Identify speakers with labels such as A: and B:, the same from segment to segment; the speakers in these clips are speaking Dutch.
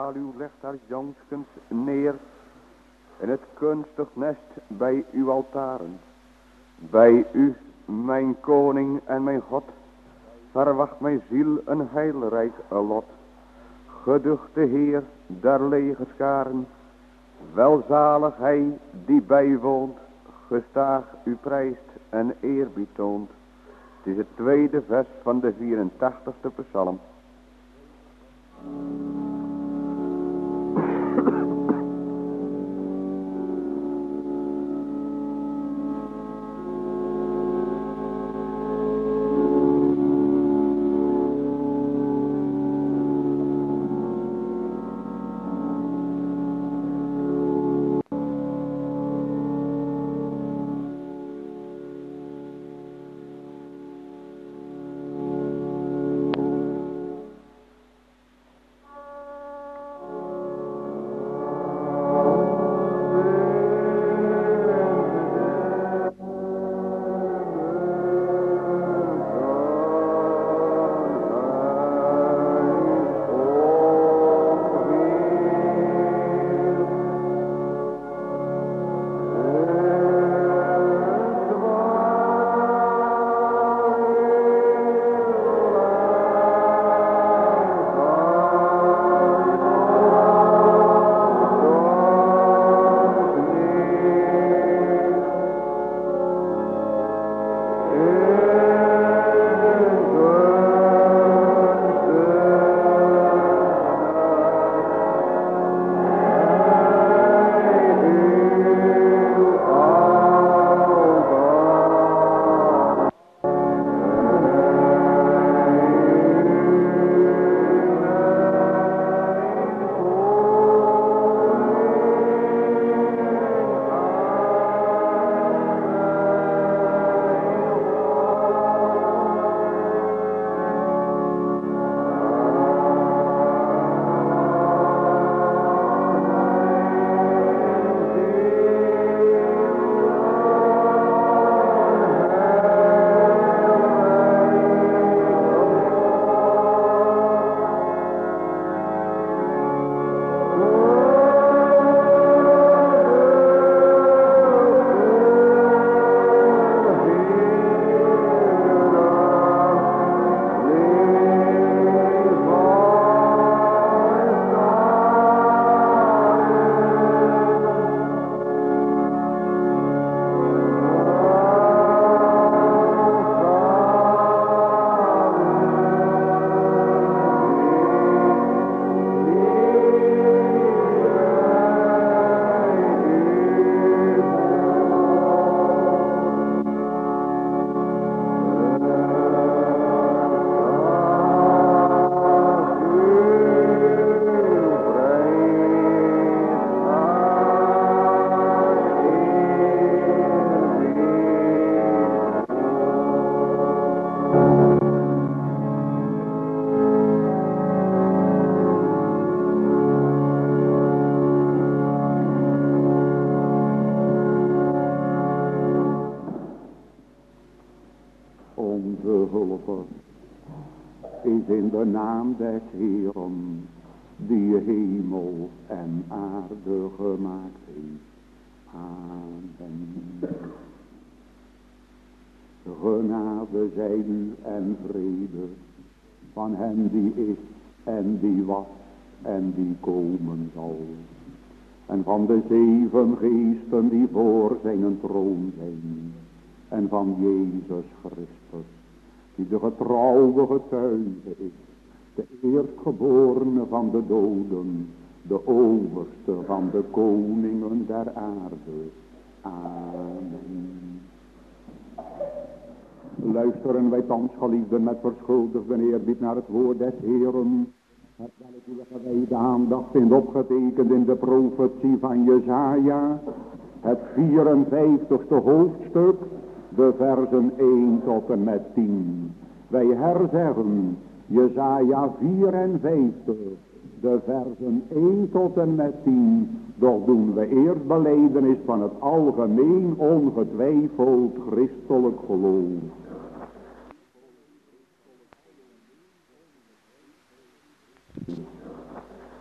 A: U legt haar jongskens neer in het kunstig nest bij uw altaren. Bij u, mijn koning en mijn God, verwacht mijn ziel een heilrijk lot. Geduchte Heer der legerscharen, welzalig hij die bijwoont, gestaag u prijst en eerbied toont. Het is het tweede vers van de 84e psalm.
B: In de naam des Heeren, die hemel en aarde gemaakt heeft. Amen. Genade zij u en vrede van hem die is en die was en die komen zal. En van de 7 geesten die voor zijn troon zijn. En van Jezus Christus, die de getrouwe getuige is, de eerstgeborene van de doden, de overste van de koningen der aarde. Amen. Luisteren wij thans, geliefden, met verschuldigde eerbied naar het woord des Heeren, het welke wij de aandacht vindt opgetekend in de profetie van Jesaja, het 54ste hoofdstuk, de versen 1 tot en met 10. Wij herzeggen Jesaja 54, de versen 1 tot en met 10. Doch doen we eerst belijdenis van het algemeen ongetwijfeld christelijk geloof.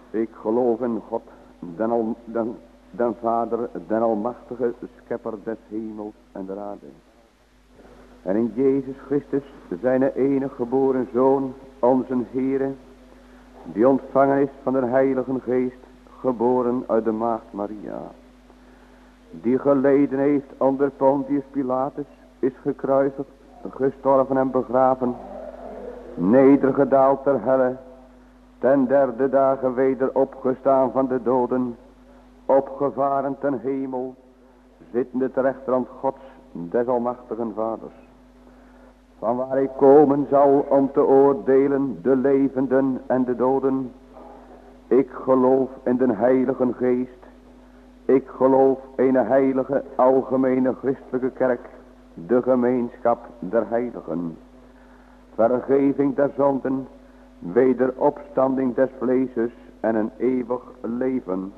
A: Ik geloof in God, den Vader, den Almachtige, Schepper des hemels en der aarde. En in Jezus Christus, zijn enige geboren Zoon, onze Heere, die ontvangen is van de Heilige Geest, geboren uit de Maagd Maria. Die geleden heeft onder Pontius Pilatus, is gekruisigd, gestorven en begraven, nedergedaald ter helle, ten derde dagen weder opgestaan van de doden, opgevaren ten hemel, zittende ter rechterhand Gods, des almachtigen Vaders. Van waar hij komen zal om te oordelen de levenden en de doden. Ik geloof in den Heilige Geest. Ik geloof in een heilige, algemene christelijke kerk, de gemeenschap der heiligen. Vergeving der zonden, wederopstanding des vleeses en een eeuwig leven.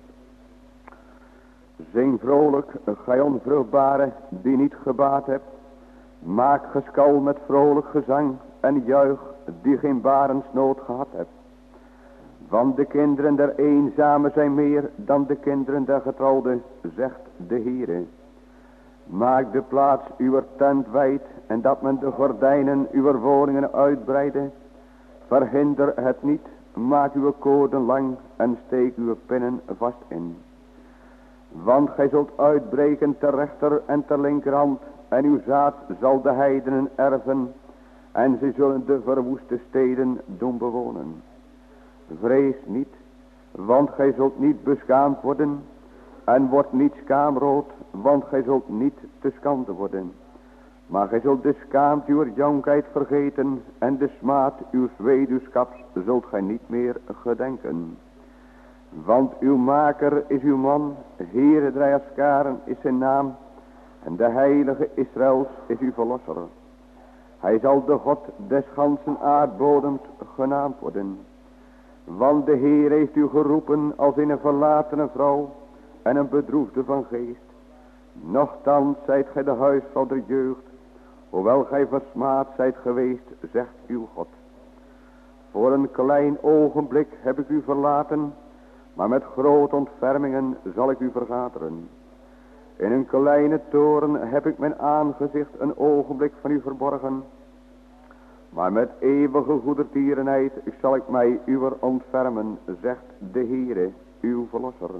A: Zing vrolijk, gij onvruchtbare, die niet gebaat hebt. Maak geskal met vrolijk gezang en juich, die geen barensnood gehad hebt. Want de kinderen der eenzame zijn meer dan de kinderen der getrouwden, zegt de Heere. Maak de plaats uw tent wijd en dat men de gordijnen uw woningen uitbreide. Verhinder het niet, maak uw koorden lang en steek uw pinnen vast in. Want gij zult uitbreken ter rechter en ter linkerhand en uw zaad zal de heidenen erven en ze zullen de verwoeste steden doen bewonen. Vrees niet, want gij zult niet beschaamd worden en wordt niet schaamrood, want gij zult niet te schande worden. Maar gij zult de schaamte uw jonkheid vergeten en de smaad uw weduwschaps zult gij niet meer gedenken. Want uw maker is uw man, Heere der Heerscharen is zijn naam en de heilige Israëls is uw verlosser. Hij zal de God des ganzen aardbodems genaamd worden. Want de Heer heeft u geroepen als een verlatene vrouw en een bedroefde van geest. Nochtans zijt gij de huisvrouw der jeugd, hoewel gij versmaad zijt geweest, zegt uw God. Voor een klein ogenblik heb ik u verlaten, maar met grote ontfermingen zal ik u vergaderen. In een kleine toren heb ik mijn aangezicht een ogenblik van u verborgen, maar met eeuwige goedertierenheid zal ik mij uwer ontfermen, zegt de Heere, uw verlosser.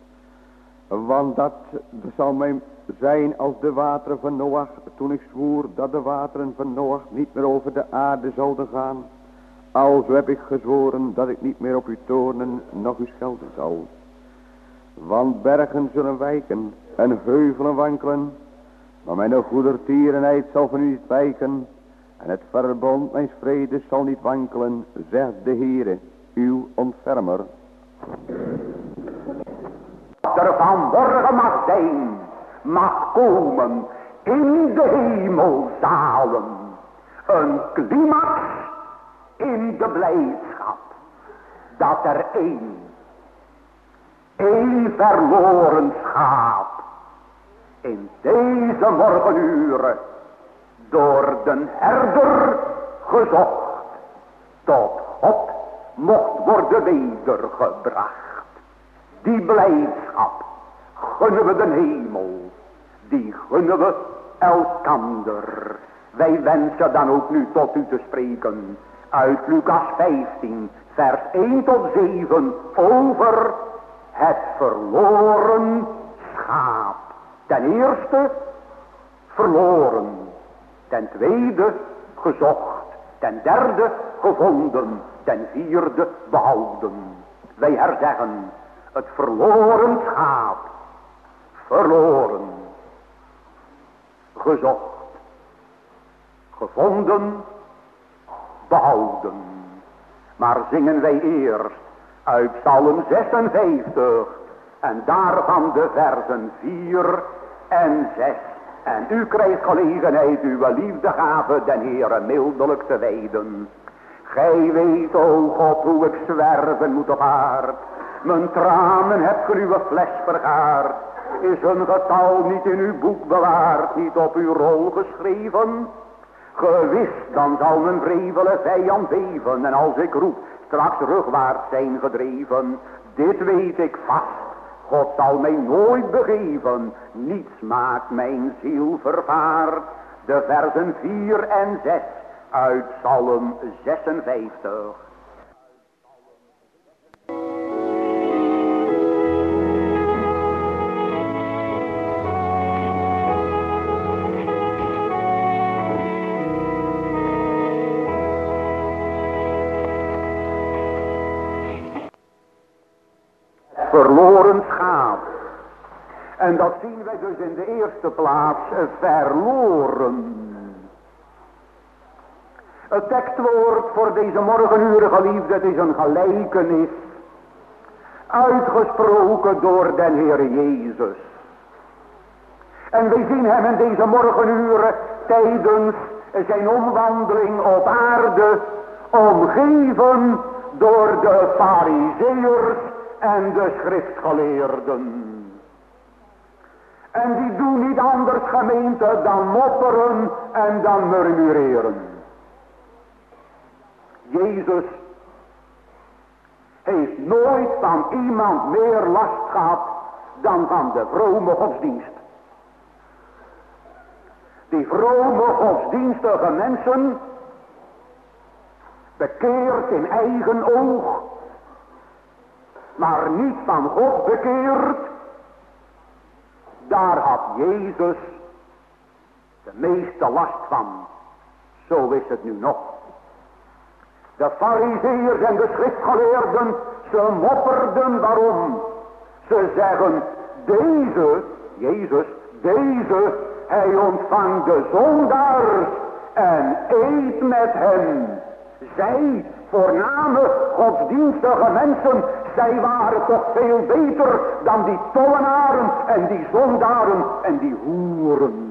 A: Want dat zal mij zijn als de wateren van Noach, toen ik zwoer dat de wateren van Noach niet meer over de aarde zouden gaan. Alzo heb ik gezworen dat ik niet meer op u toornen, noch u schelden zal. Want bergen zullen wijken en heuvelen wankelen, maar mijn goedertierenheid zal van u niet wijken. En het verbond mijn vrede zal niet wankelen, zegt de Heere, uw ontfermer.
C: Wat er vanmorgen mag zijn, mag komen in de hemelzalen. Een climax in de blijdschap, dat er één verloren schaap in deze morgenuren door den herder gezocht, tot God mocht worden wedergebracht. Die blijdschap gunnen we de hemel, die gunnen we elkander. Wij wensen dan ook nu tot u te spreken uit Lucas 15, vers 1 tot 7 over het verloren schaap. Ten eerste verloren. Ten tweede gezocht. Ten derde gevonden. Ten vierde behouden. Wij herzeggen het verloren schaap. Verloren. Gezocht. Gevonden. Behouden. Maar zingen wij eerst uit Psalm 56 en daarvan de versen 4 en 6. En u krijgt gelegenheid uw liefdegave den Heere mildelijk te wijden. Gij weet, o God, hoe ik zwerven moet op aard. Mijn tranen heb ge uw fles vergaard. Is een getal niet in uw boek bewaard, niet op uw rol geschreven? Gewis, dan zal mijn wrevele vijand beven. En als ik roep, straks rugwaarts zijn gedreven. Dit weet ik vast, God zal mij nooit begeven. Niets maakt mijn ziel vervaard. De versen 4 en 6 uit Psalm 56. Verloren schaap. En dat zien wij dus in de eerste plaats verloren. Het tekstwoord voor deze morgenuren, geliefde, het is een gelijkenis. Uitgesproken door den Heer Jezus. En wij zien hem in deze morgenuren tijdens zijn omwandeling op aarde. Omgeven door de Farizeeërs en de schriftgeleerden. En die doen niet anders, gemeente, dan mopperen en dan murmureren. Jezus heeft nooit van iemand meer last gehad dan van de vrome godsdienst. Die vrome godsdienstige mensen, bekeerd in eigen oog, maar niet van God bekeerd, daar had Jezus de meeste last van. Zo is het nu nog. De Farizeeërs en de schriftgeleerden, ze mopperden. Waarom? Ze zeggen, deze, Jezus, deze, hij ontvangt de zondaars en eet met hen. Zij, voorname godsdienstige mensen, zij waren toch veel beter dan die tollenaren en die zondaren en die hoeren.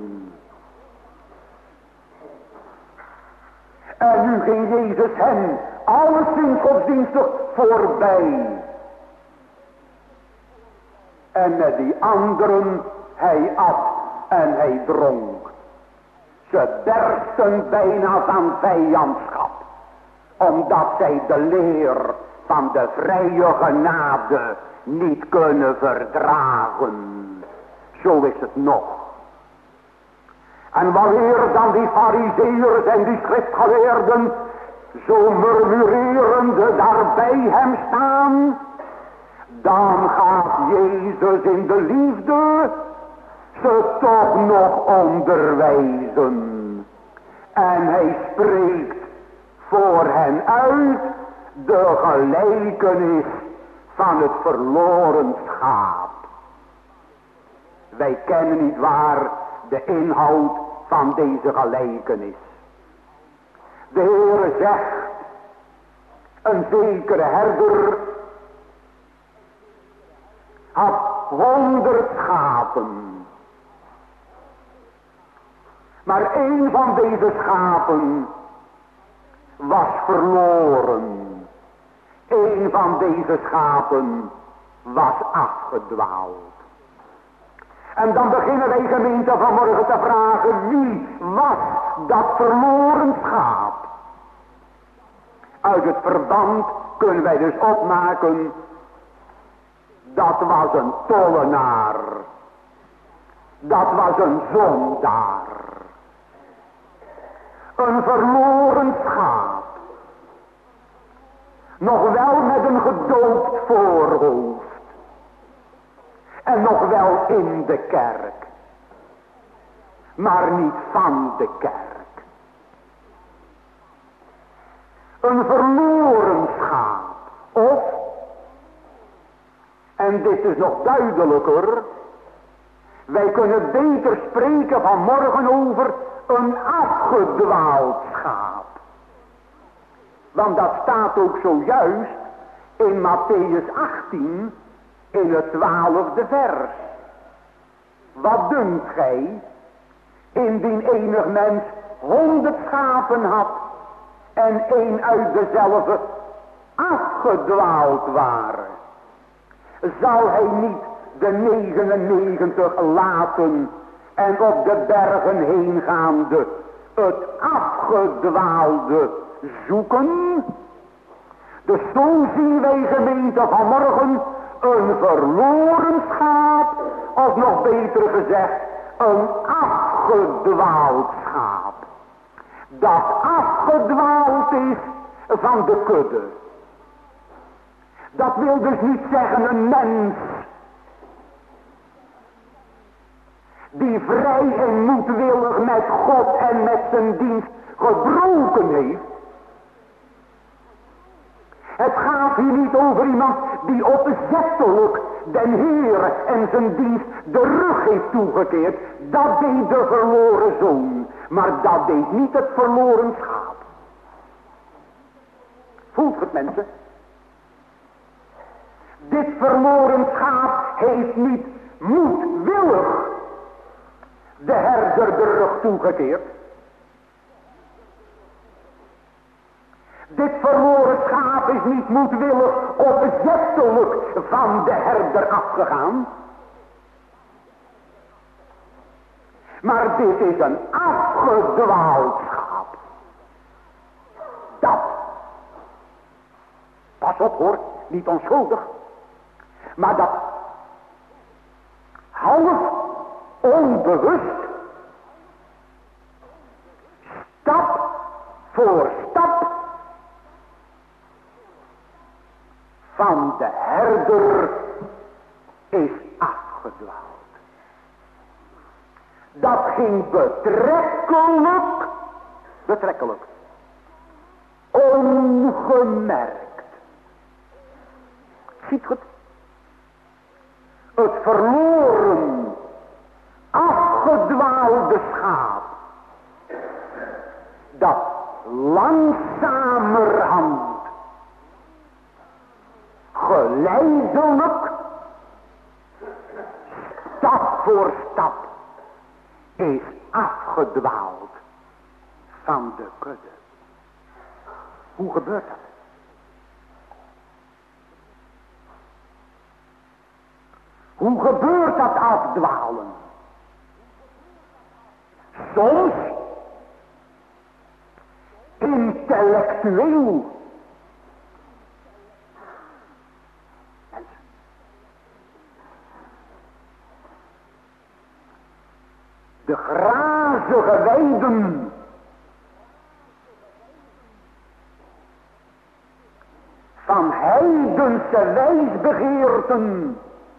C: En nu ging Jezus hen alleszins godsdienstig voorbij. En met die anderen hij at en hij dronk. Ze bersten bijna van vijandschap, omdat zij de leer van de vrije genade niet kunnen verdragen. Zo is het nog. En wanneer dan die Farizeeërs en die schriftgeleerden zo murmurerende daar bij hem staan, dan gaat Jezus in de liefde ze toch nog onderwijzen. En hij spreekt voor hen uit de gelijkenis van het verloren schaap. Wij kennen niet waar de inhoud van deze gelijkenis. De Heere zegt, een zekere herder had 100 schapen. Maar één van deze schapen was verloren. Eén van deze schapen was afgedwaald. En dan beginnen wij, gemeente, vanmorgen te vragen, wie was dat verloren schaap? Uit het verband kunnen wij dus opmaken, dat was een tollenaar. Dat was een zondaar. Een verloren schaap. Nog wel met een gedoopt voorhoofd. En nog wel in de kerk. Maar niet van de kerk. Een verloren schaap. Of, en dit is nog duidelijker, wij kunnen beter spreken vanmorgen over een afgedwaald schaap. Want dat staat ook zojuist in Mattheüs 18 in het 12e vers. Wat dunkt gij, indien enig mens 100 schapen had en één uit dezelfde afgedwaald waren? Zal hij niet de 99 laten en op de bergen heen gaande het afgedwaalde zoeken? Dus zo zien wij, gemeente, vanmorgen een verloren schaap, of nog beter gezegd, een afgedwaald schaap. Dat afgedwaald is van de kudde. Dat wil dus niet zeggen een mens die vrij en moedwillig met God en met zijn dienst gebroken heeft. Het gaat hier niet over iemand die opzettelijk den Heer en zijn dienst de rug heeft toegekeerd. Dat deed de verloren zoon, maar dat deed niet het verloren schaap. Voelt het, mensen? Dit verloren schaap heeft niet moedwillig de herder de rug toegekeerd. Dit verloren schaap is niet moedwillig opzettelijk van de herder afgegaan. Maar dit is een afgedwaald schaap. Dat. Pas op hoor, niet onschuldig. Maar dat half onbewust, stap voor stap, van de herder is afgedwaald. Dat ging betrekkelijk, ongemerkt. Ziet goed? Het verloren, afgedwaalde schaap, dat langzamerhand, geleidelijk, stap voor stap, is afgedwaald van de kudde. Hoe gebeurt dat? Hoe gebeurt dat afdwalen? Soms intellectueel. De grazige weiden van heidense wijsbegeerten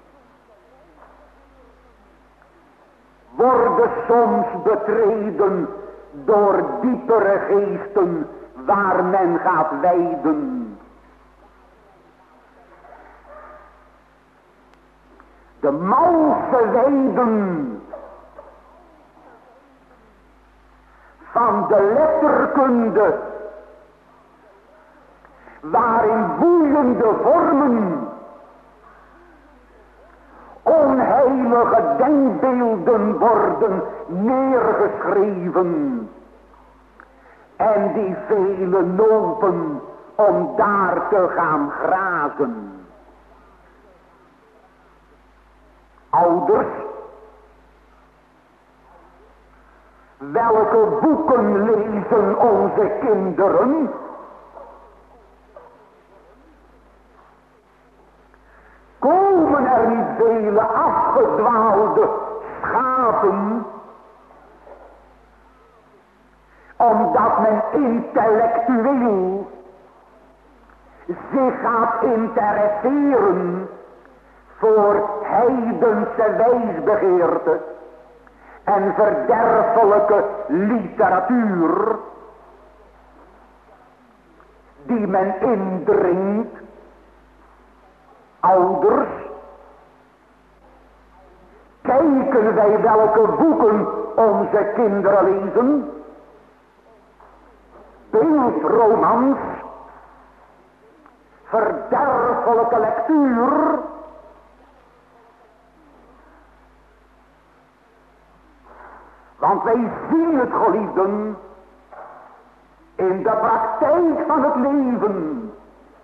C: worden soms betreden door diepere geesten waar men gaat weiden. De malse weiden van de letterkunde, waarin boeiende vormen, onheilige denkbeelden worden neergeschreven en die velen lopen om daar te gaan grazen. Ouders, welke boeken lezen onze kinderen? Komen er niet vele afgedwaalde schapen, omdat men intellectueel zich gaat interesseren voor heidense wijsbegeerte en verderfelijke literatuur, die men indringt. Ouders, kijken wij welke boeken onze kinderen lezen? Beeldromans, verderfelijke lectuur. Want wij zien het, geliefden, in de praktijk van het leven.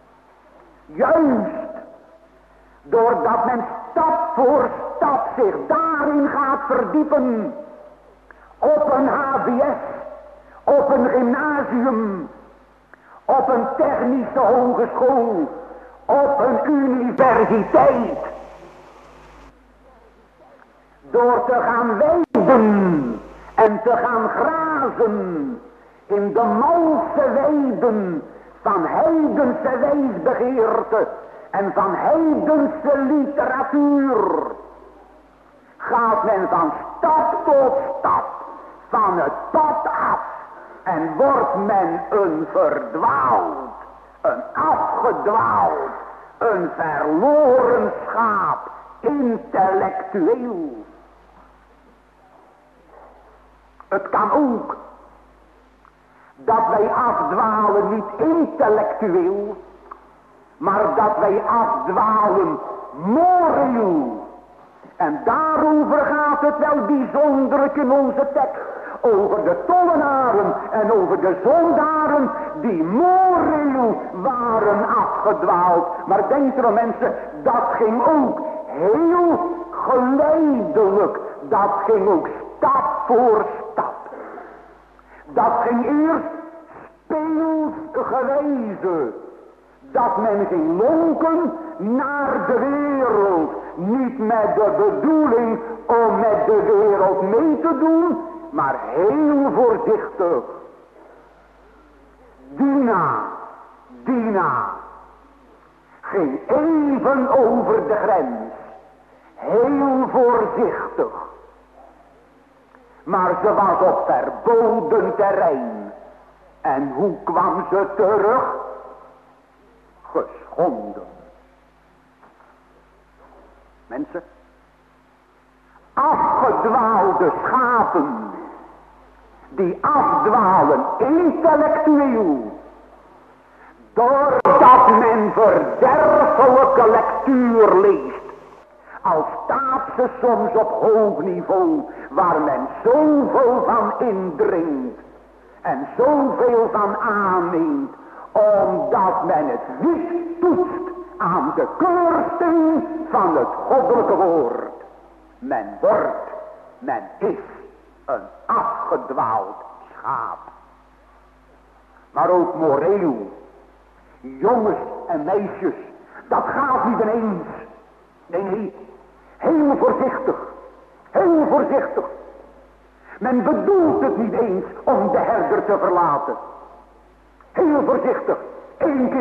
C: Juist doordat men stap voor stap zich daarin gaat verdiepen. Op een HBS, op een gymnasium, op een technische hogeschool, op een universiteit, door te gaan weiden en te gaan grazen in de malse weiden van heidense wijsbegeerte en van heidense literatuur, gaat men van stap tot stap van het pad af en wordt men een verdwaald, een afgedwaald, een verloren schaap, intellectueel. Het kan ook dat wij afdwalen niet intellectueel, maar dat wij afdwalen moreel. En daarover gaat het wel bijzonderlijk in onze tekst. Over de tollenaren en over de zondaren die moreel waren afgedwaald. Maar denk erom mensen, dat ging ook heel geleidelijk. Dat ging ook stap voor stap. Dat ging eerst speelsgewijze. Dat men ging lonken naar de wereld. Niet met de bedoeling om met de wereld mee te doen, maar heel voorzichtig. Dina ging even over de grens. Heel voorzichtig. Maar ze was op verboden terrein. En hoe kwam ze terug? Geschonden. Mensen, afgedwaalde schapen, die afdwalen intellectueel, doordat men verderfelijke lectuur leest, al staat ze soms op hoog niveau, waar men zoveel van indringt en zoveel van aanneemt, omdat men het niet toetst aan de keursteen van het goddelijke woord. Men is een afgedwaald schaap. Maar ook moreel, jongens en meisjes, dat gaat niet ineens. Nee, heel voorzichtig, heel voorzichtig. Men bedoelt het niet eens om de herder te verlaten. Heel voorzichtig. Eén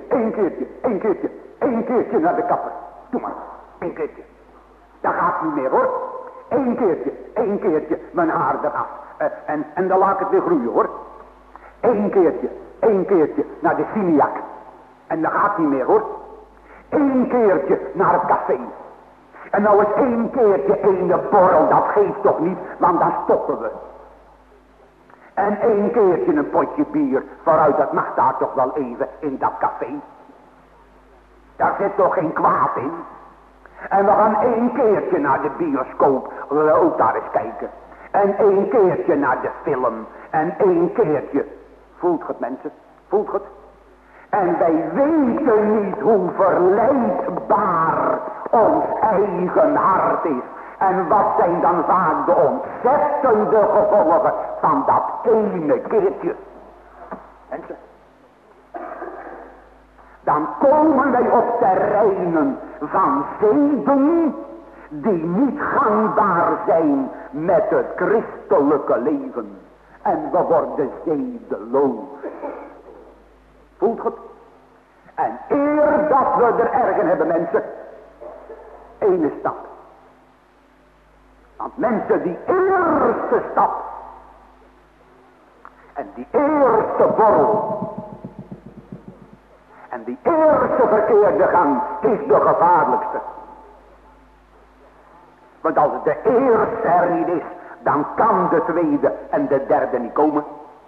C: keertje naar de kapper. Doe maar, 1 keertje. Dat gaat niet meer hoor. Eén keertje, mijn haar eraf. En dan laat ik het weer groeien hoor. Eén keertje naar de Siniak. En dat gaat niet meer hoor. 1 keertje naar het café. En nou eens 1 keertje ene borrel, dat geeft toch niet, want dan stoppen we. En 1 keertje een potje bier, vooruit dat mag daar toch wel even in dat café. Daar zit toch geen kwaad in. En we gaan 1 keertje naar de bioscoop, we willen ook daar eens kijken. En 1 keertje naar de film. En 1 keertje, voelt het mensen, voelt het? En wij weten niet hoe verleidbaar ons eigen hart is. En wat zijn dan vaak de ontzettende gevolgen van dat ene keertje. Mensen. Dan komen wij op terreinen van zeden die niet gangbaar zijn met het christelijke leven. En we worden zedeloos. Voelt het? En eer dat we er ergen hebben mensen, ene stap. Want mensen, die eerste stap en die eerste borrel en die eerste verkeerde gang is de gevaarlijkste. Want als de eerste er niet is, dan kan de tweede en de derde niet komen.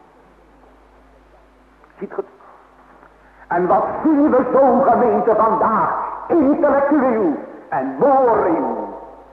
C: Ziet goed. En wat zien we zo'n gemeente vandaag? Intellectueel en moreel.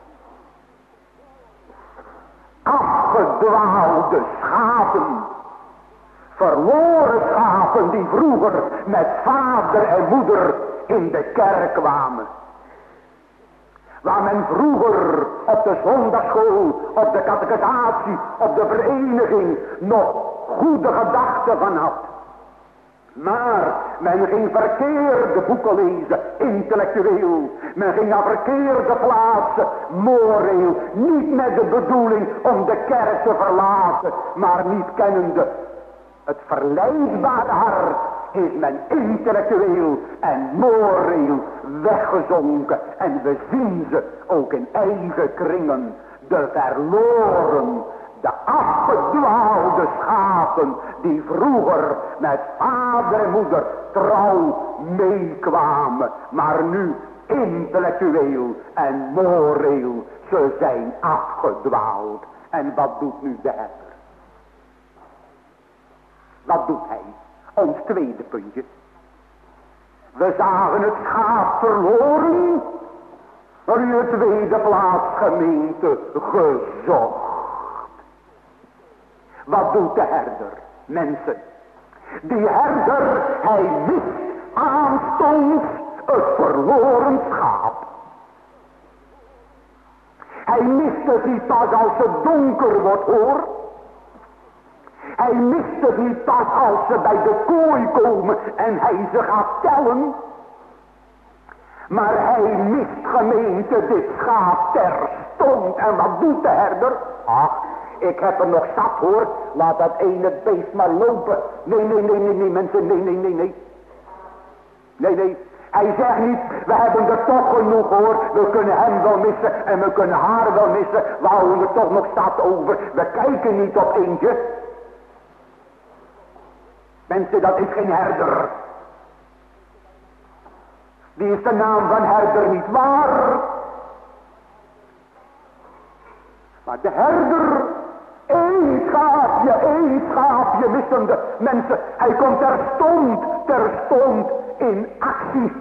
C: Afgedwaalde schapen. Verloren schapen die vroeger met vader en moeder in de kerk kwamen. Waar men vroeger op de zondagschool, op de catechisatie, op de vereniging nog goede gedachten van had. Maar men ging verkeerde boeken lezen, intellectueel. Men ging naar verkeerde plaatsen, moreel. Niet met de bedoeling om de kerk te verlaten, maar niet kennende het verleidbare hart, is men intellectueel en moreel weggezonken. En we zien ze ook in eigen kringen, de verloren, de afgedwaalde schapen die vroeger met vader en moeder trouw meekwamen, maar nu intellectueel en moreel, ze zijn afgedwaald. En wat doet nu de herder? Wat doet hij? Ons tweede puntje. We zagen het schaap verloren, maar in de tweede plaats gemeente gezocht. Wat doet de herder, mensen? Die herder, hij mist aanstonds het verloren schaap. Hij mist het niet pas als het donker wordt, hoor. Hij mist het niet pas als ze bij de kooi komen en hij ze gaat tellen. Maar hij mist, gemeente, dit schaap terstond. En wat doet de herder? Ach, ik heb er nog zat, hoor. Laat dat ene beest maar lopen. Nee, mensen. Nee. Hij zegt niet, we hebben er toch genoeg, hoor. We kunnen hem wel missen en we kunnen haar wel missen. We houden er toch nog zat over. We kijken niet op eentje. Mensen, dat is geen herder. Die is de naam van herder niet waar. Maar de herder, één schaapje missende. Mensen, hij komt terstond in actie.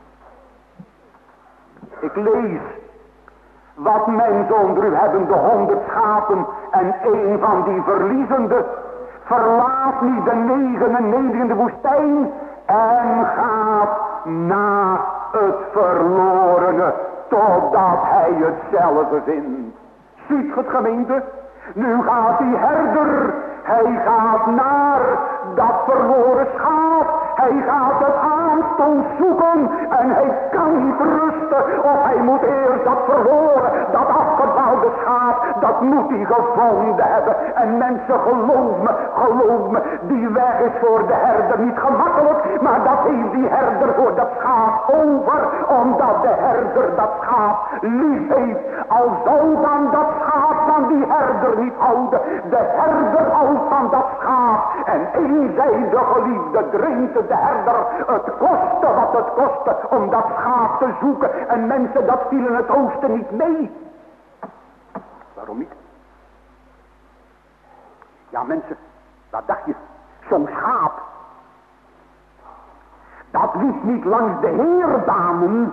C: Ik lees, wat mensen onder u hebben de 100 schapen en één van die verliezende, verlaat niet de 99 in de woestijn en gaat na het verlorene totdat hij het zelf vindt. Ziet het, gemeente? Nu gaat die herder, hij gaat naar dat verloren schaap. Hij gaat het aanstonds zoeken en hij kan niet rusten of hij moet eerst dat verloren, dat afgedwaalde schaap, dat moet hij gevonden hebben. En mensen, geloof me, die weg is voor de herder niet gemakkelijk, maar dat heeft die herder voor dat schaap over, omdat de herder dat schaap lief heeft. Al zou dan dat schaap van die herder niet houden, de herder houdt van dat schaap en eenzijdig geliefde dringt de herder het kostte wat het kostte om dat schaap te zoeken. En mensen, dat viel in het oosten niet mee. Waarom niet? Ja, mensen, wat dacht je? Zo'n schaap, dat liep niet langs de heerbanen.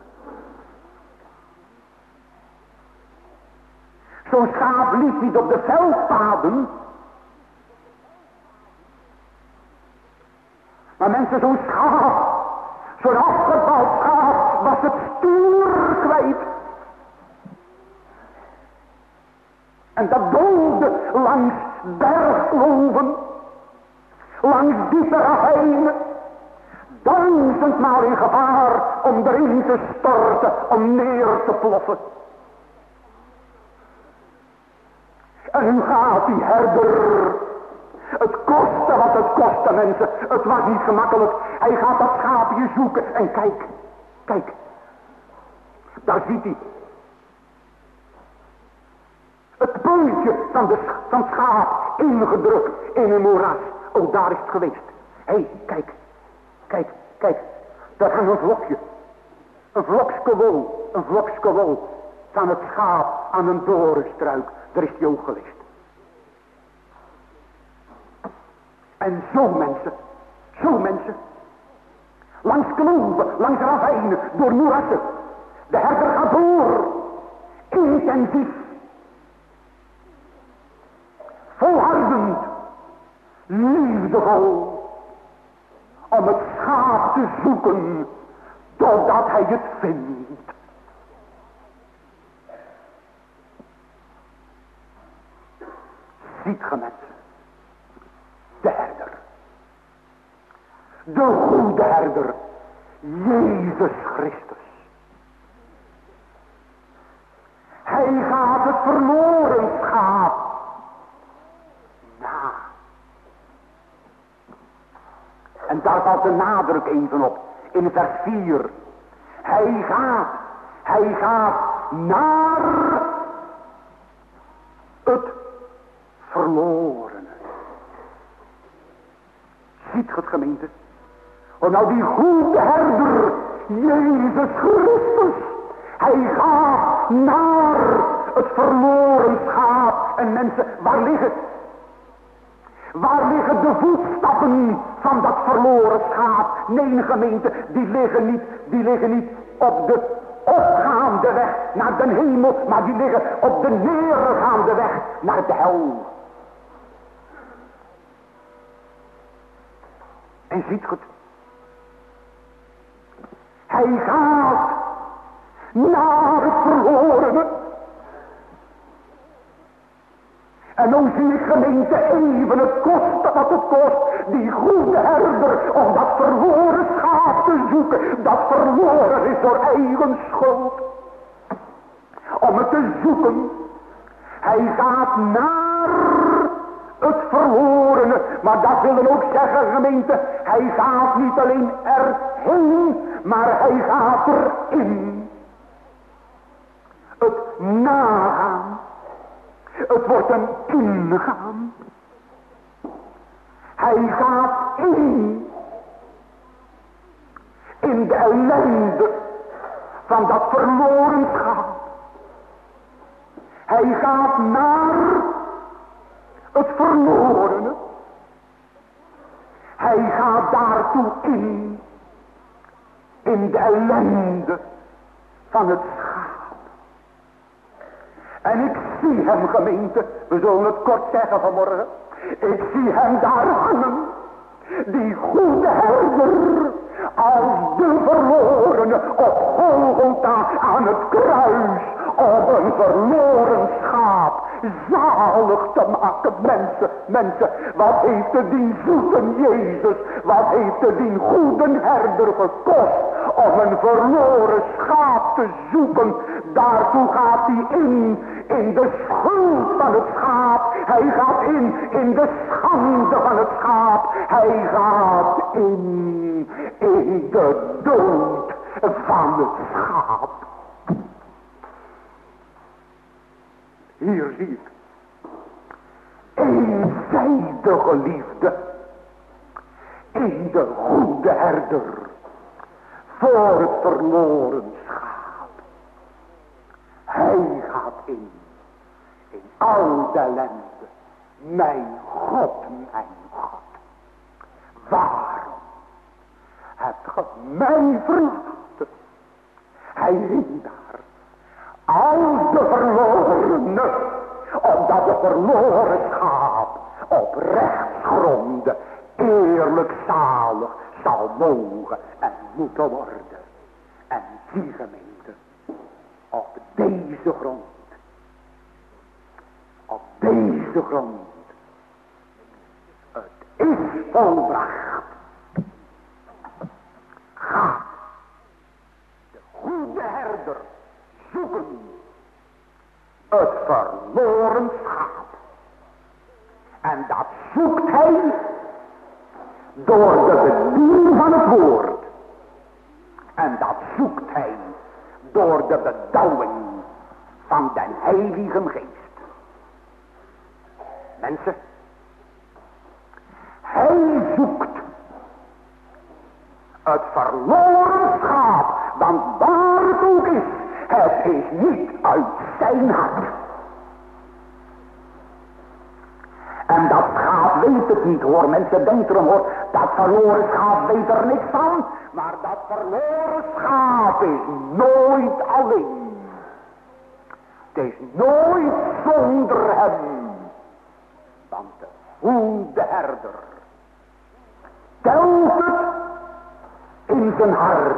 C: Zo'n schaap liep niet op de veldpaden. Maar mensen, zo'n schaap, zo'n afgebouwd schaap, was het stuur kwijt. En dat doolde langs bergkloven, langs diepe ravijnen, 1000-maal in gevaar om erin te storten, om neer te ploffen. En nu gaat die herder. Het kostte wat het kostte, mensen. Het was niet gemakkelijk. Hij gaat dat schaapje zoeken. En kijk. Daar ziet hij. Het puntje van het schaap ingedrukt in een moeras. Oh, daar is het geweest. Hé, kijk. Daar hangt een vlokje. Een vlokske wol van het schaap aan een doornstruik. Daar is hij ook geweest. En zo mensen, langs kloven, langs ravijnen, door moerassen. De herder gaat door, intensief, volhardend, liefdevol, om het schaap te zoeken, totdat hij het vindt. Ziet ge, mensen, de herder. De goede herder, Jezus Christus. Hij gaat het verloren schaap na. En daar valt de nadruk even op, in vers 4. Hij gaat naar het verlorene. Ziet ge het, gemeente? Oh, nou die goede herder, Jezus Christus, hij gaat naar het verloren schaap. En mensen, waar ligt het? Waar liggen de voetstappen van dat verloren schaap? Nee, gemeente, die liggen niet op de opgaande weg naar de hemel, maar die liggen op de neergaande weg naar de hel. En ziet goed, hij gaat naar het verlorene. En nu zie ik, gemeente, even het kost wat het kost, die goede herder, om dat verloren schaap te zoeken. Dat verloren is door eigen schuld. Om het te zoeken. Hij gaat naar het verlorene. Maar dat wil ook zeggen, gemeente, hij gaat niet alleen erheen, maar hij gaat erin. Het nagaan. Het wordt een ingaan. Hij gaat in de ellende van dat verloren schaap. Hij gaat naar het verlorene. Hij gaat daartoe in de ellende van het schaap. En ik zie hem, gemeente, we zullen het kort zeggen vanmorgen. Ik zie hem daar hangen, die goede herder, als de verlorene op Golgotha aan het kruis, om een verloren schaap zalig te maken. Mensen, wat heeft het die zoete Jezus, wat heeft het die goede herder gekost om een verloren schaap te zoeken? Daartoe gaat hij in de schuld van het schaap. Hij gaat in de schande van het schaap. Hij gaat in de dood van het schaap. Hier zie ik eenzijdige liefde in de goede herder voor het verloren schaap. Hij gaat in al de ellende. Mijn God, waarom hebt ge mij verlaten? Hij hing daar als de verlorene, omdat de verloren schaap op rechtsgronden eerlijk zalig zal mogen en moeten worden. En die gemeente, op deze grond, het is volbracht. Ga de goede herder zoeken, het verloren schaap. En dat zoekt hij door de bediening van het woord. En dat zoekt hij door de bedauwing van den Heilige Geest. Mensen, hij zoekt het verloren schaap, want waar het ook is, het is niet uit zijn hart. En dat schaap weet het niet, hoor. Mensen denken erom, hoor, dat verloren schaap weet er niks van. Maar dat verloren schaap is nooit alleen. Het is nooit zonder hem. Want de goede herder telt het in zijn hart.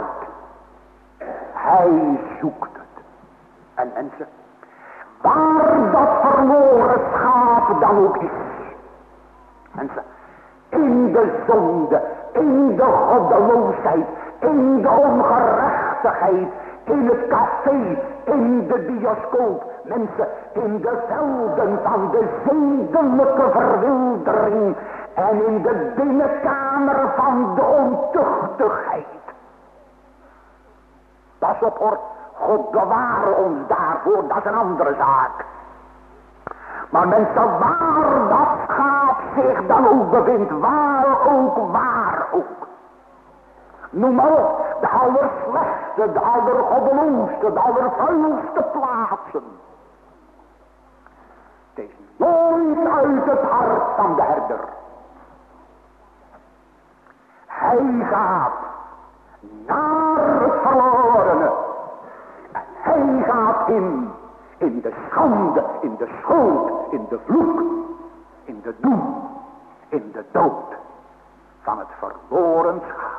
C: Hij zoekt het. En mensen, waar dat verloren schaap dan ook is. Mensen, in de zonde, in de goddeloosheid, in de ongerechtigheid, in het café, in de bioscoop, mensen, in de velden van de zedelijke verwildering en in de binnenkamer van de ontuchtigheid. Pas op hoor, God beware ons daarvoor, dat is een andere zaak. Maar mensen, waar dat schaap zich dan ook bevindt, waar ook. Noem maar op, de allerslechtste, de allergoddeloosste, de allervuilste plaatsen. Het is nooit uit het hart van de herder. Hij gaat naar het verlorene. En hij gaat in de schande, in de schuld, in de vloek, in de doem, in de dood van het verloren schaap.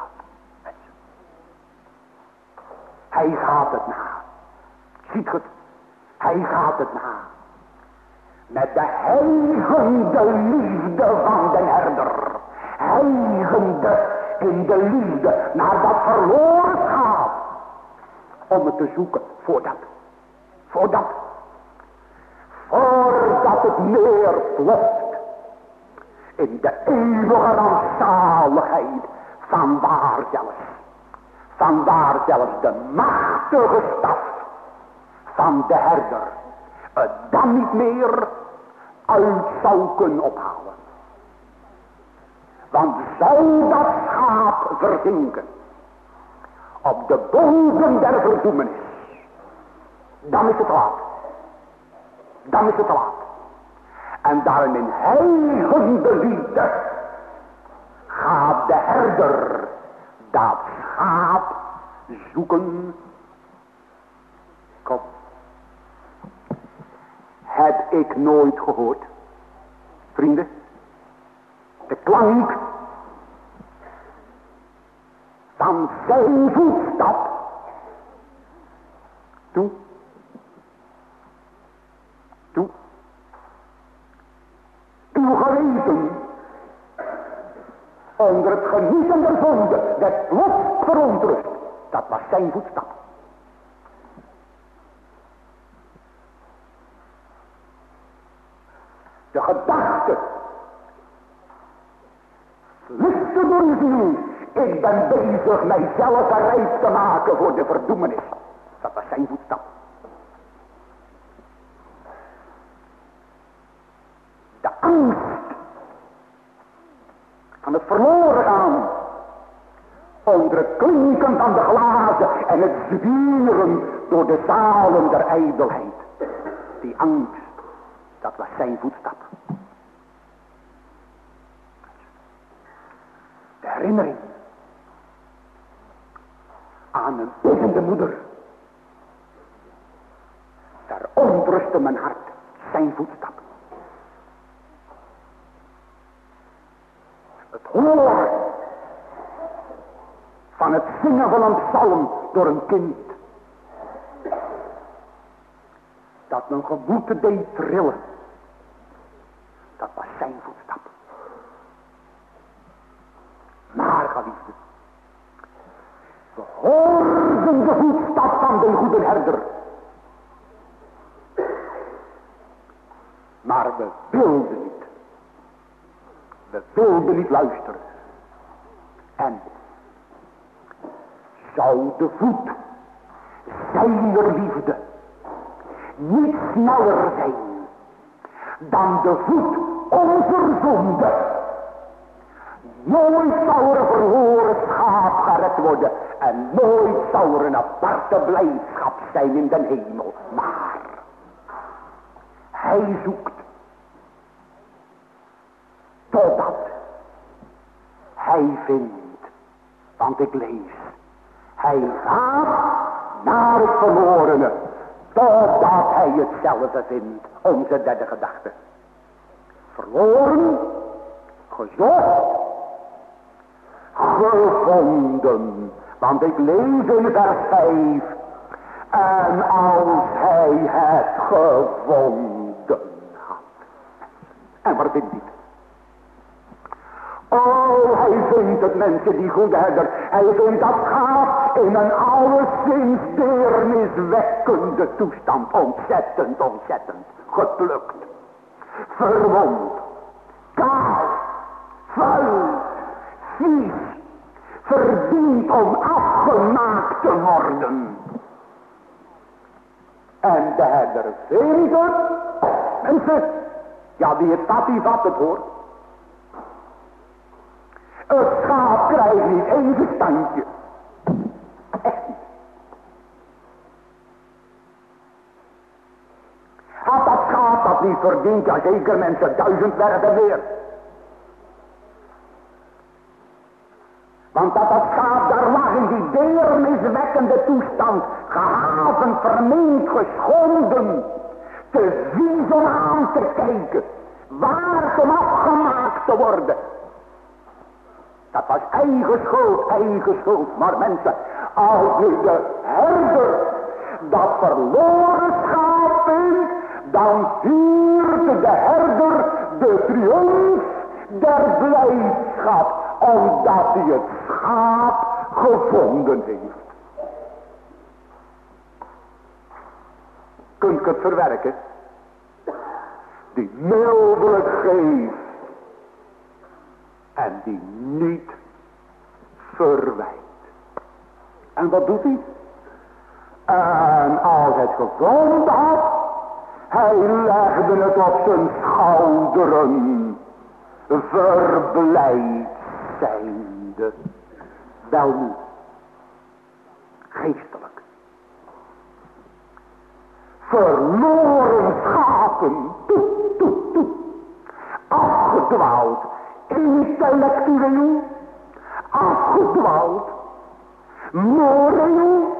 C: Hij gaat het na. Ziet het? Hij gaat het na. Met de heigende liefde van de herder. Heigende in de liefde naar dat verloren schaap. Om het te zoeken voordat het neerploft in de eeuwige rampzaligheid vanwaar zelfs de machtige staf van de herder het dan niet meer uit zou kunnen ophalen. Want zou dat schaap verzinken op de bodem der verdoemenis, dan is het laat. En daarom in heigende liefde gaat de herder dat schaap zoeken. Kom. Heb ik nooit gehoord, vrienden, de klank van zijn voetstap toe. Uw geweten onder het genieten der zonde werd plots verontrust. Dat was zijn voetstap. De gedachte flitste door uw ziel. Ik ben bezig mijzelf rijp te maken voor de verdoemenis. Dat was zijn voetstap. De angst van het verloren gaan onder het klinken van de glazen en het zwieren door de zalen der ijdelheid. Die angst, dat was zijn voetstap. De herinnering aan een biddende moeder. Daar ontrustte mijn hart, zijn voetstap. Het horen van het zingen van een psalm door een kind. Dat mijn gemoed deed trillen. Dat was zijn voetstap. Maar geliefde, we hoorden de voetstap van de goede herder. Maar we wilden niet. We wilden niet luisteren. En zou de voet zijner liefde niet sneller zijn dan de voet onze zonde. Nooit zou er verloren schaap gered worden en nooit zou er een aparte blijdschap zijn in den hemel. Maar hij zoekt totdat hij vindt. Want ik lees, hij gaat naar het verlorene totdat hij hetzelfde vindt. Onze derde gedachte. Verloren, gezocht, gevonden. Want ik lees in vers 5. En als hij het gevonden had. En waar vindt hij het? Oh, hij vindt het, mensen, die goede herder. Hij vindt dat schaap in een alleszins deerniswekkende toestand. Ontzettend, ontzettend. Geplukt. Verwond. Kaal. Vuil. Vies. Verdient om afgemaakt te worden. En de herder vindt het. Mensen, ja, wie het vat, die vat het, hoor. Het schaap krijgt niet één verstandje. Echt niet. Had dat schaap dat niet verdiend, ja zeker, mensen, 1000 werden meer. Want dat schaap daar lag in die deerniswekkende toestand, gehavend, vermeend, geschonden, te vies om aan te kijken, waard om afgemaakt te worden. Dat was eigen schuld, maar mensen, als nu de herder dat verloren schaap vindt, dan viert de herder de triomf der blijdschap, omdat hij het schaap gevonden heeft. Kunt u het verwerken? Die mildelijk geeft en die niet verwijt. En wat doet hij? En als het gevonden had, hij legde het op zijn schouderen, verblijd zijnde. Wel nu, geestelijk. Verloren schapen, afgedwaald, intellectueel, afgedwaald, moreel,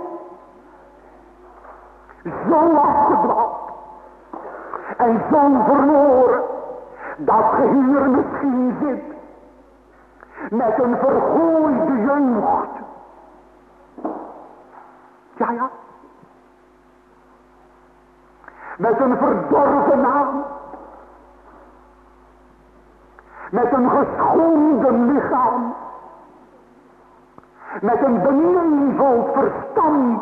C: zo afgedwaald en zo verloren, dat je hier misschien zit met een vergooide jeugd. Ja. Met een verdorven naam. Met een geschonden lichaam. Met een beneveld verstand.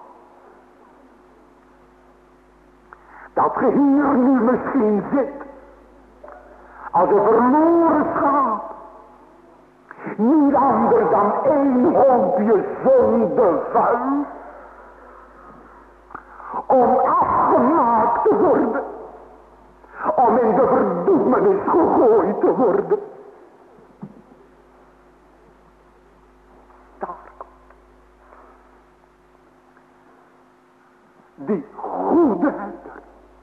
C: Dat je hier nu misschien zit. Als een verloren schaap. Niet anders dan één hoopje zonde vuil. Om afgemaakt te worden. Om in de verdoemenis gegooid te worden. Daar komt die goede herder.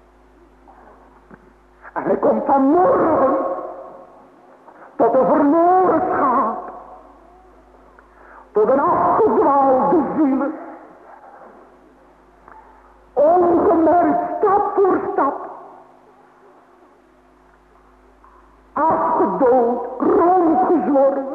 C: En hij komt vanmorgen tot een verloren schaap. Tot een afgedwaalde ziel. Ongemerkt, stap voor stap. Afgedood, rondgezworven.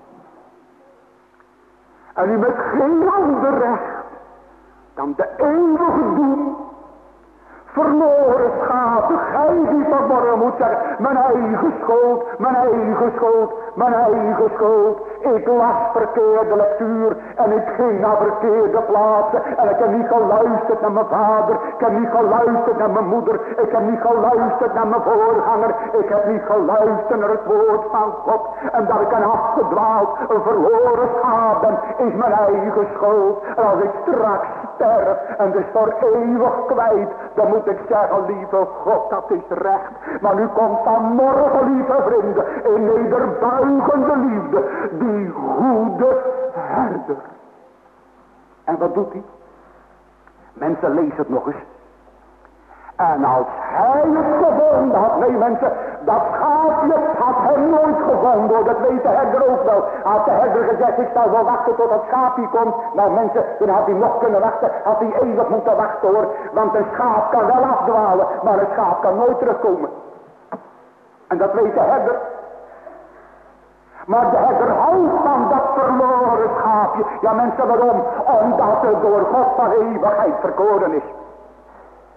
C: En u met geen ander recht dan de eeuwige doem. Verloren schapen, gij die vanmorgen moet zeggen, mijn eigen schuld, mijn eigen schuld, mijn eigen schuld. Ik las verkeerde lectuur en ik ging naar verkeerde plaatsen. En ik heb niet geluisterd naar mijn vader, ik heb niet geluisterd naar mijn moeder, ik heb niet geluisterd naar mijn voorganger. Ik heb niet geluisterd naar het woord van God. En dat ik een afgedwaald, een verloren schaap ben, is mijn eigen schuld. En als ik straks sterf en dus voor eeuwig kwijt, dan moet ik zeggen, lieve God, dat is recht. Maar nu komt vanmorgen, lieve vrienden, in nederbuigende liefde, die goede herder. En wat doet hij? Mensen, lees het nog eens. En als hij het gevonden had, nee mensen, dat schaapje had hem nooit gevonden, hoor, dat weet de herder ook wel. Had de herder gezegd, ik zal wel wachten tot het schaapje komt. Nou mensen, dan had hij nog kunnen wachten, had hij eeuwig moeten wachten, hoor. Want een schaap kan wel afdwalen, maar een schaap kan nooit terugkomen. En dat weet de herder. Maar de herder houdt van dat verloren schaapje. Ja mensen, waarom? Omdat het door God van eeuwigheid verkoren is.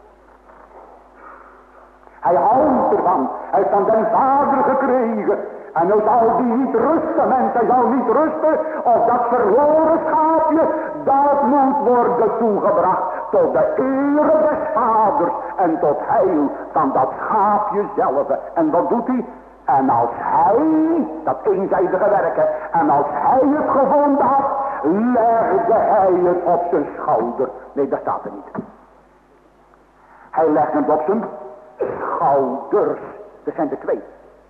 C: Hij houdt ervan. Hij heeft van den Vader gekregen En nou zal die niet rusten, mensen, zal niet rusten. Of dat verloren schaapje, dat moet worden toegebracht tot de ere des vaders. En tot heil van dat schaapje zelf. En wat doet hij? En als hij, dat eenzijdige werken, en als hij het gevonden had, legde hij het op zijn schouder. Nee, dat staat er niet. Hij legde het op zijn schouders. Er zijn er 2.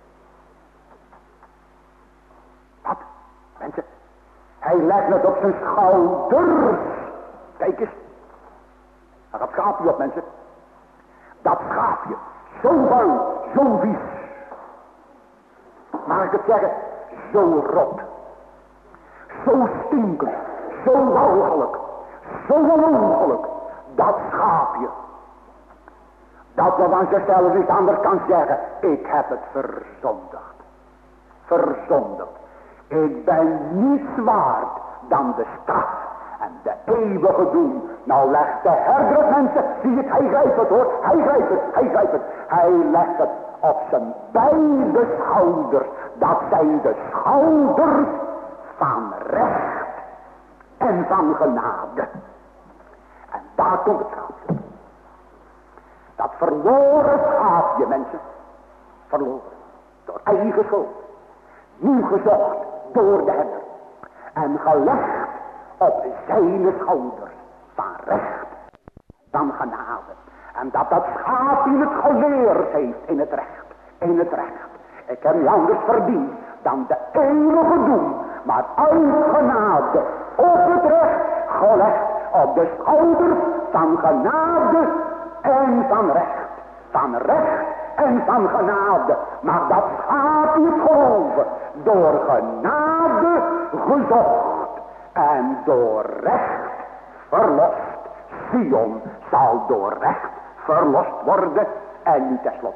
C: Wat? Mensen. Hij legde het op zijn schouders. Kijk eens. Daar gaat schaapje op, mensen. Dat schaapje. Zo vuil, zo vies. Mag ik het zeggen? Zo rot. Zo stinkend. Zo walgelijk. Zo onmogelijk. Dat schaapje. Dat we van zichzelf niet anders kan zeggen. Ik heb het verzondigd. Verzondigd. Ik ben niets waard dan de straf en de eeuwige doem. Nou legt de herder het, mensen. Zie het, hij grijpt het hoor. Hij grijpt het, hij grijpt het. Hij legt het op zijn beide schouders. Dat zijn de schouders van recht en van genade. En daar komt het schaapje. Dat verloren schaapje, mensen. Verloren. Door eigen schuld. Nu gezocht door de herder. En gelegd op zijn schouders. Van recht. Van genade. En dat schaapje het geleerd heeft in het recht. In het recht. Ik heb niet anders verdiend dan de eeuwige doem. Maar uit genade op het recht gelegd op de schouders van genade en van recht. Van recht en van genade. Maar dat schaapje het geloven. Door genade gezocht. En door recht verlost. Sion zal door recht verlost worden. En nu tenslotte.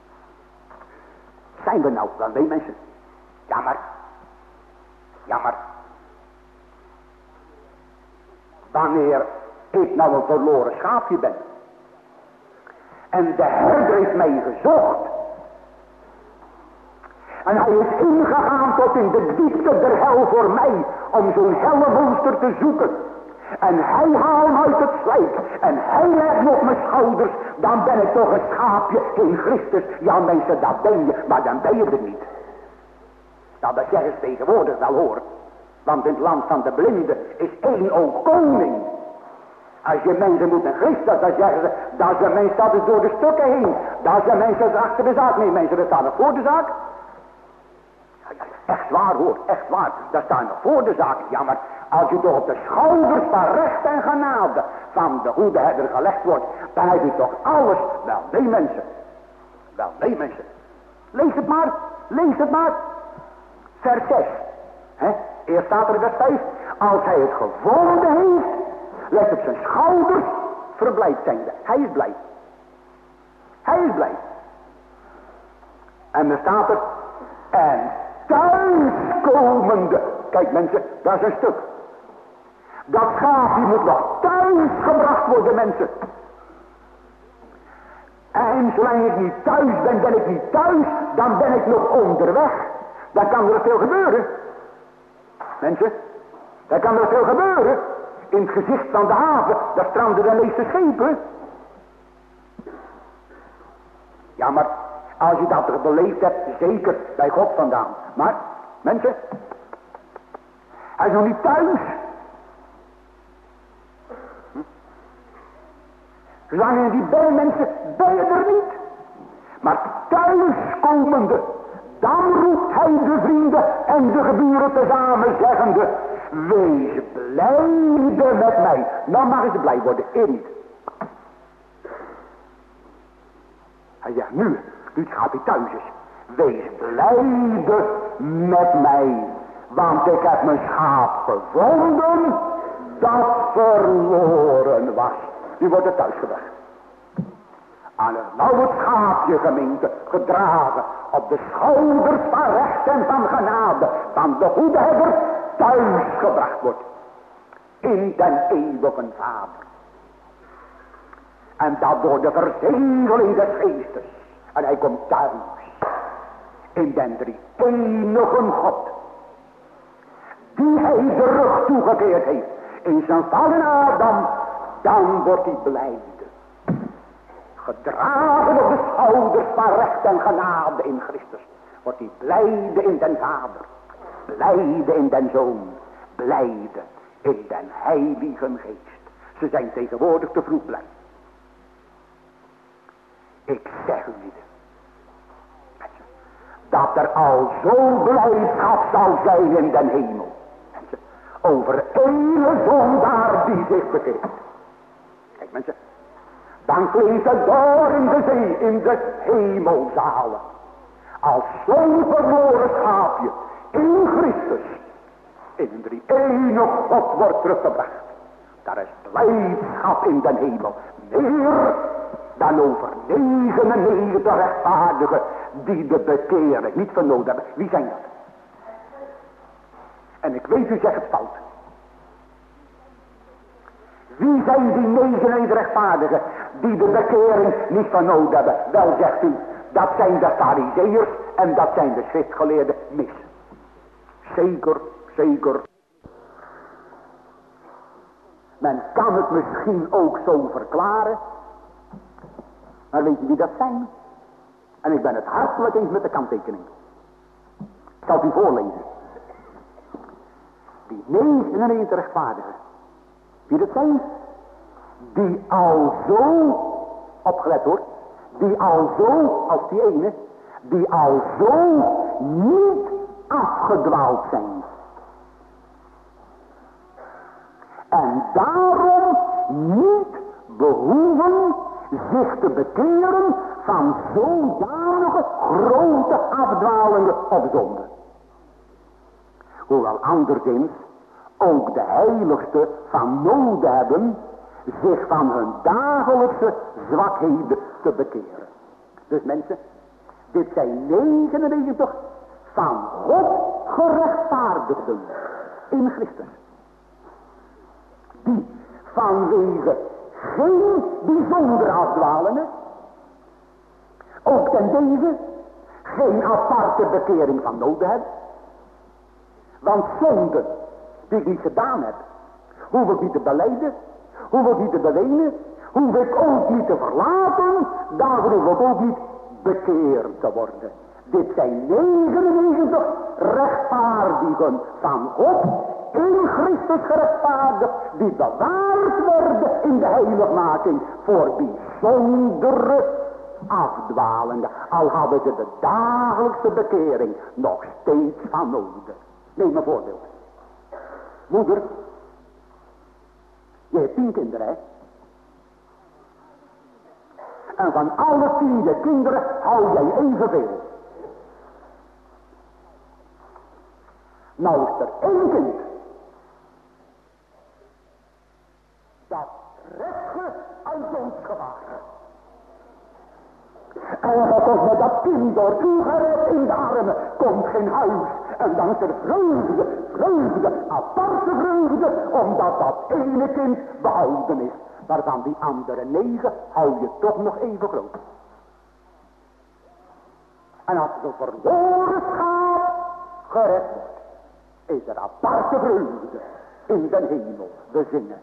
C: Zijn we nou wel mee, mensen? Jammer. Jammer. Wanneer ik nou een verloren schaapje ben. En de herder heeft mij gezocht. En hij is ingegaan tot in de diepte der hel voor mij. Om zo'n hellemonster te zoeken. En hij haalt me uit het slijk. En hij legt me op mijn schouders. Dan ben ik toch een schaapje in Christus. Ja mensen, dat ben je. Maar dan ben je er niet. Nou, dat zeggen ze tegenwoordig wel hoor. Want in het land van de blinden is één ook koning. Als je mensen moet in Christus, dan zeggen ze, dat is een mens dat is door de stukken heen. Dat is een mens dat is achter de zaak. Nee mensen, dat staat nog voor de zaak. Ja, echt waar hoor, echt waar. Dat staat nog voor de zaak. Ja, maar als je toch op de schouders van recht en genade van de goede herder gelegd wordt, dan heb je toch alles. Wel nee mensen. Wel nee mensen. Lees het maar. Lees het maar. Vers 6. Eerst staat er vers 5. Als hij het gevonden heeft, legt op zijn schouders, verblijd zijnde. Hij is blij. Hij is blij. En dan staat er, en thuiskomende. Kijk mensen, dat is een stuk. Dat schaapje moet nog thuis gebracht worden, mensen. En zolang ik niet thuis ben, ben ik niet thuis, dan ben ik nog onderweg. Dan kan er veel gebeuren. Mensen, dan kan er veel gebeuren. In het gezicht van de haven, daar stranden de meeste schepen. Ja, maar als je dat beleefd hebt, zeker bij God vandaan. Maar, mensen, hij is nog niet thuis. Zolang je die bent, mensen, ben je er niet. Maar thuiskomende, dan roept hij de vrienden en de geburen tezamen zeggende, wees blijde met mij. Nou mag je blij worden, eer niet. Hij zegt nu het schaapje thuis is. Wees blijde met mij. Want ik heb mijn schaap gevonden dat verloren was. Nu wordt het thuisgebracht. Aan een nou het schaapje gemeente gedragen op de schouders van recht en van genade van de goede herder thuisgebracht wordt. In den eeuwige Vader. En dat door de verzegeling des geestes. En hij komt thuis. in den drie enige God, die hij de rug toegekeerd heeft in zijn val in Adam, dan wordt hij blijde. Gedragen op de schouders van recht en genade in Christus, wordt hij blijde in den Vader, blijde in den Zoon, blijde in den Heilige Geest. Ze zijn tegenwoordig te vroeg blij. Ik zeg u niet dat er al zo blijdschap zal zijn in den hemel over ene zondaar die zich bekeert. Kijk mensen, dan klinkt het door in de zee, in de hemelzalen, als zo'n verloren schaapje in Christus in een drie enige God wordt teruggebracht. Daar is blijdschap in den hemel, meer dan over 99 rechtvaardigen die de bekering niet vernodigd hebben. Wie zijn dat? En ik weet, u zegt het fout. Wie zijn die 99 rechtvaardigen die de bekering niet vernodigd hebben? Wel, zegt u, dat zijn de Farizeeërs en dat zijn de schriftgeleerden mis. Zeker, zeker. Men kan het misschien ook zo verklaren. Maar weet je wie dat zijn? En ik ben het hartelijk eens met de kanttekening. Ik zal het u voorlezen. Die 99 rechtvaardigen. Wie dat zijn? Die al zo, opgelet hoor, die al zo, als die ene, die al zo niet afgedwaald zijn. En daarom niet behoeven zich te bekeren van zodanige grote afdwalingen op zonde. Hoewel anderszins ook de heiligsten van nood hebben zich van hun dagelijkse zwakheden te bekeren. Dus mensen, dit zijn 99 van God gerechtvaardigden in Christus. Die vanwege geen bijzondere afdwalingen, ook ten deze geen aparte bekering van nodig hebben. Want zonde die ik niet gedaan heb, hoef ik niet te belijden, hoef ik niet te belenen, hoef ik ook niet te verlaten, daarvoor hoef ik ook niet bekeerd te worden. Dit zijn 99 rechtvaardigen van God, in Christus gerechtvaardigd, die bewaard worden in de heiligmaking voor bijzondere afdwalingen. Al hadden ze de dagelijkse bekering nog steeds van nodig. Neem een voorbeeld. Moeder, je hebt 10 kinderen, hè? En van alle 10 je kinderen hou jij evenveel. Nou is er 1 kind dat redt je uit doodsgevaar. En wat komt met dat kind door u gered in de armen, komt geen huis. En dan is er vreugde, vreugde, aparte vreugde, omdat dat ene kind behouden is. Maar van die andere 9 hou je toch nog even groot. En als de verloren schaap gered wordt, is er aparte vreugde in de hemel. We zingen.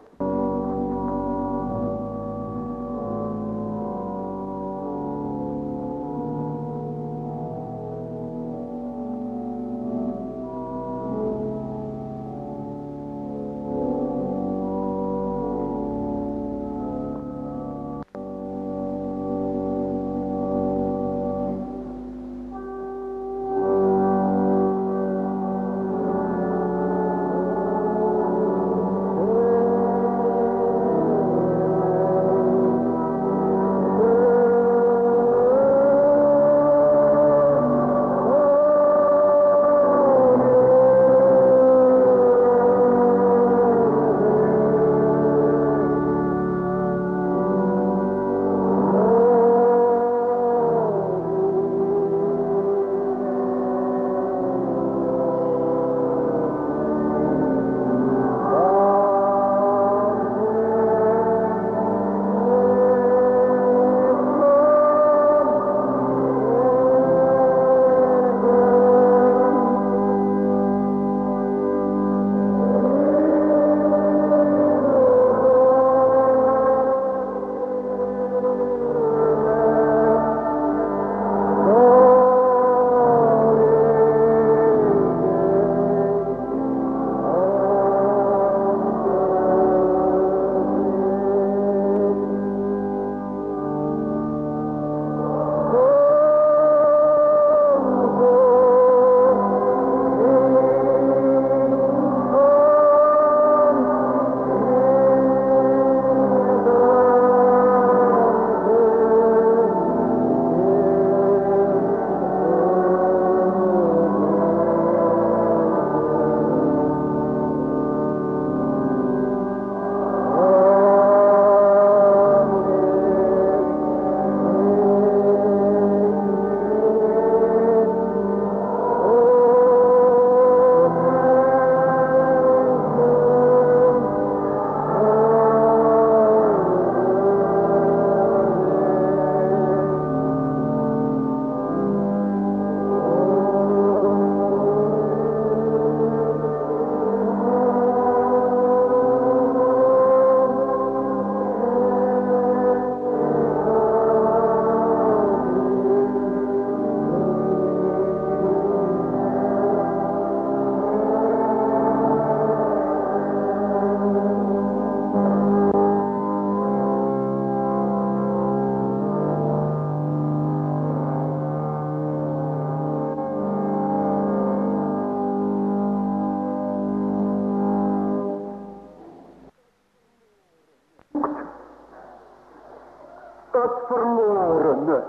C: Het verlorene.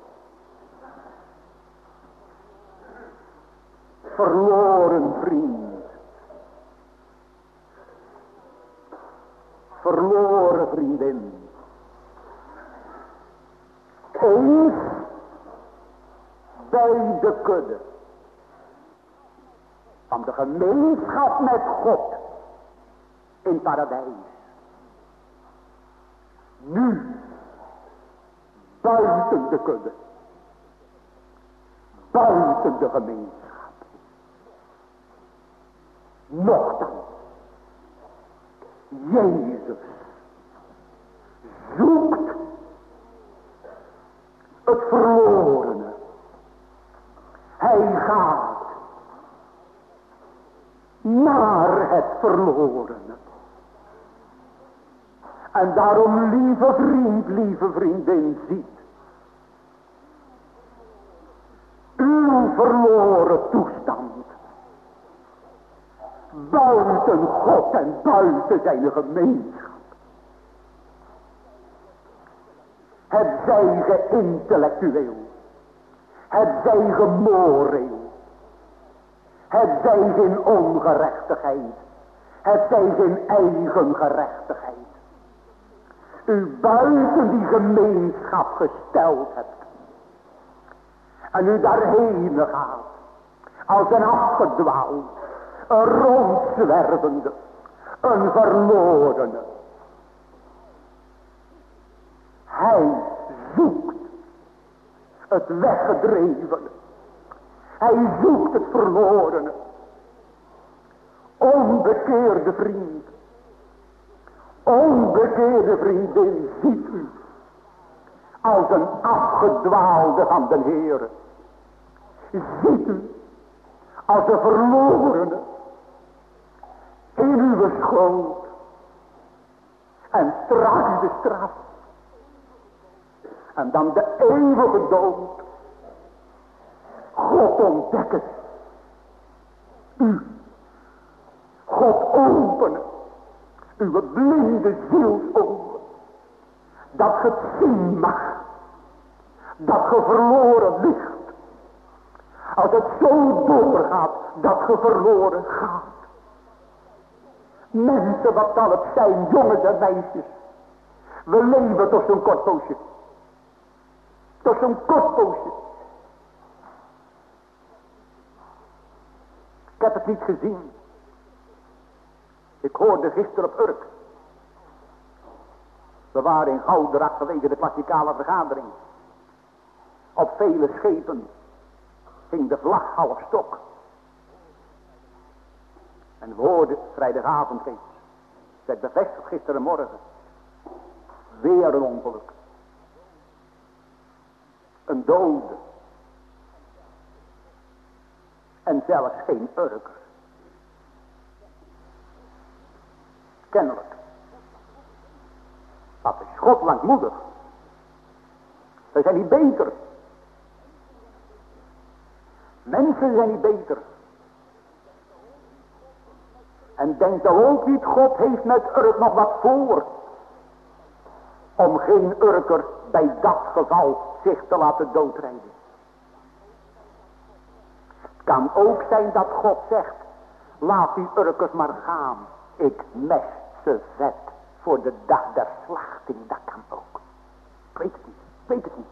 C: Verloren vriend. Verloren vriendin. Eens bij de kudde van de gemeenschap met God in het paradijs. Nu buiten de kudde, buiten de gemeenschap. Nochtans, Jezus zoekt het verlorene. Hij gaat naar het verlorene. En daarom, lieve vriend, lieve vriendin, ziet uw verloren toestand buiten God en buiten zijn gemeenschap. Het zij geïntellectueel, het zij gemoreel, het zij geen ongerechtigheid, het zij geen eigen gerechtigheid. U buiten die gemeenschap gesteld hebt. En u daarheen gaat. Als een afgedwaald. Een rondzwervende. Een verlorene. Hij zoekt het weggedrevene. Hij zoekt het verlorene. Onbekeerde vriend. Onbekeerde vriendin, ziet u als een afgedwaalde van de Heer. Ziet u als een verlorene in uw schoot. En straks de straf. En dan de eeuwige dood. God ontdekken. U. God openen. Uw blinde zielsogen. Dat ge het zien mag. Dat ge verloren ligt. Als het zo doorgaat. Dat ge verloren gaat. Mensen, wat zal het zijn, jongens en meisjes. We leven toch zo'n kort poosje. Toch zo'n kort poosje. Ik heb het niet gezien. Ik hoorde gisteren op Urk. We waren in Goudracht vanwege de klassikale vergadering. Op vele schepen ging de vlag half stok. En we hoorden vrijdagavond reeds. Het werd bevestigd gisterenmorgen. Weer een ongeluk. Een dode. En zelfs geen Urker. Kennelijk. Dat is God langmoedig. Ze zijn niet beter. Mensen zijn niet beter. En denkt dan ook niet, God heeft met Urk nog wat voor. Om geen Urker bij dat geval zich te laten doodrijden. Het kan ook zijn dat God zegt, laat die Urkers maar gaan. Ik mes ze vet voor de dag der slachting. Dat kan ook. Ik weet het niet. Ik weet het niet.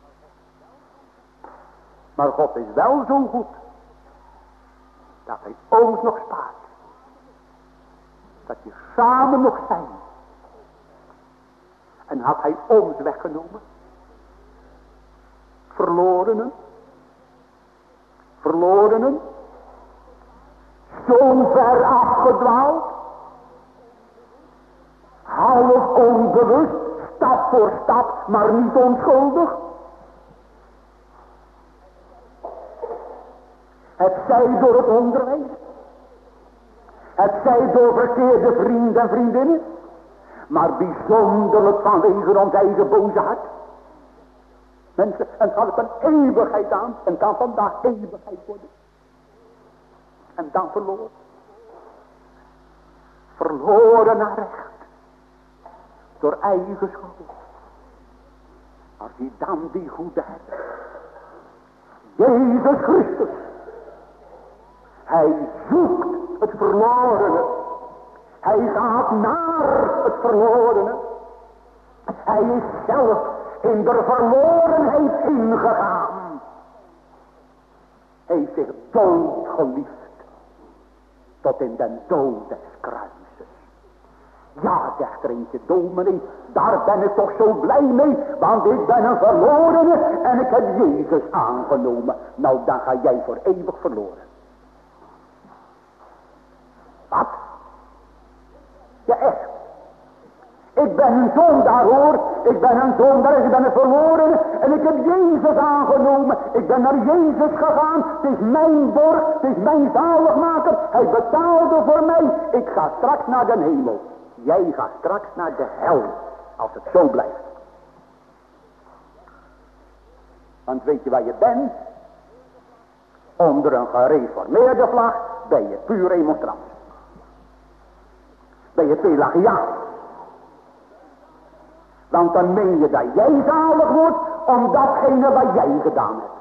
C: Maar God is wel zo goed. Dat hij ons nog spaart. Dat je samen nog zijn. En had hij ons weggenomen. Verlorenen. Verlorenen. Zo ver afgedwaald. Half onbewust, stap voor stap, maar niet onschuldig. Het zij door het onderwijs. Het zij door verkeerde vrienden en vriendinnen. Maar bijzonderlijk vanwege ons eigen boze hart. Mensen, en het gaat een eeuwigheid aan. En kan vandaag eeuwigheid worden. En dan verloren. Verloren naar recht. Door eigen schuld. Als hij dan die goede herder, Jezus Christus, hij zoekt het verlorene. Hij gaat naar het verlorene. Hij is zelf in de verlorenheid ingegaan. Hij heeft zich dood geliefd. Tot in den dood des kruises. Ja, zegt er eentje, dominee, daar ben ik toch zo blij mee. Want ik ben een verlorene en ik heb Jezus aangenomen. Nou, dan ga jij voor eeuwig verloren. Wat? Ja, echt. Ik ben een zondaar, hoor. Ik ben een zondaar, ik ben een verlorene. En ik heb Jezus aangenomen. Ik ben naar Jezus gegaan. Het is mijn borg, het is mijn zaligmaker. Hij betaalde voor mij. Ik ga straks naar de hemel. Jij gaat straks naar de hel. Als het zo blijft. Want weet je waar je bent? Onder een gereformeerde vlag ben je puur remonstrant. Ben je Pelagiaan. Want dan meen je dat jij zalig wordt om datgene wat jij gedaan hebt.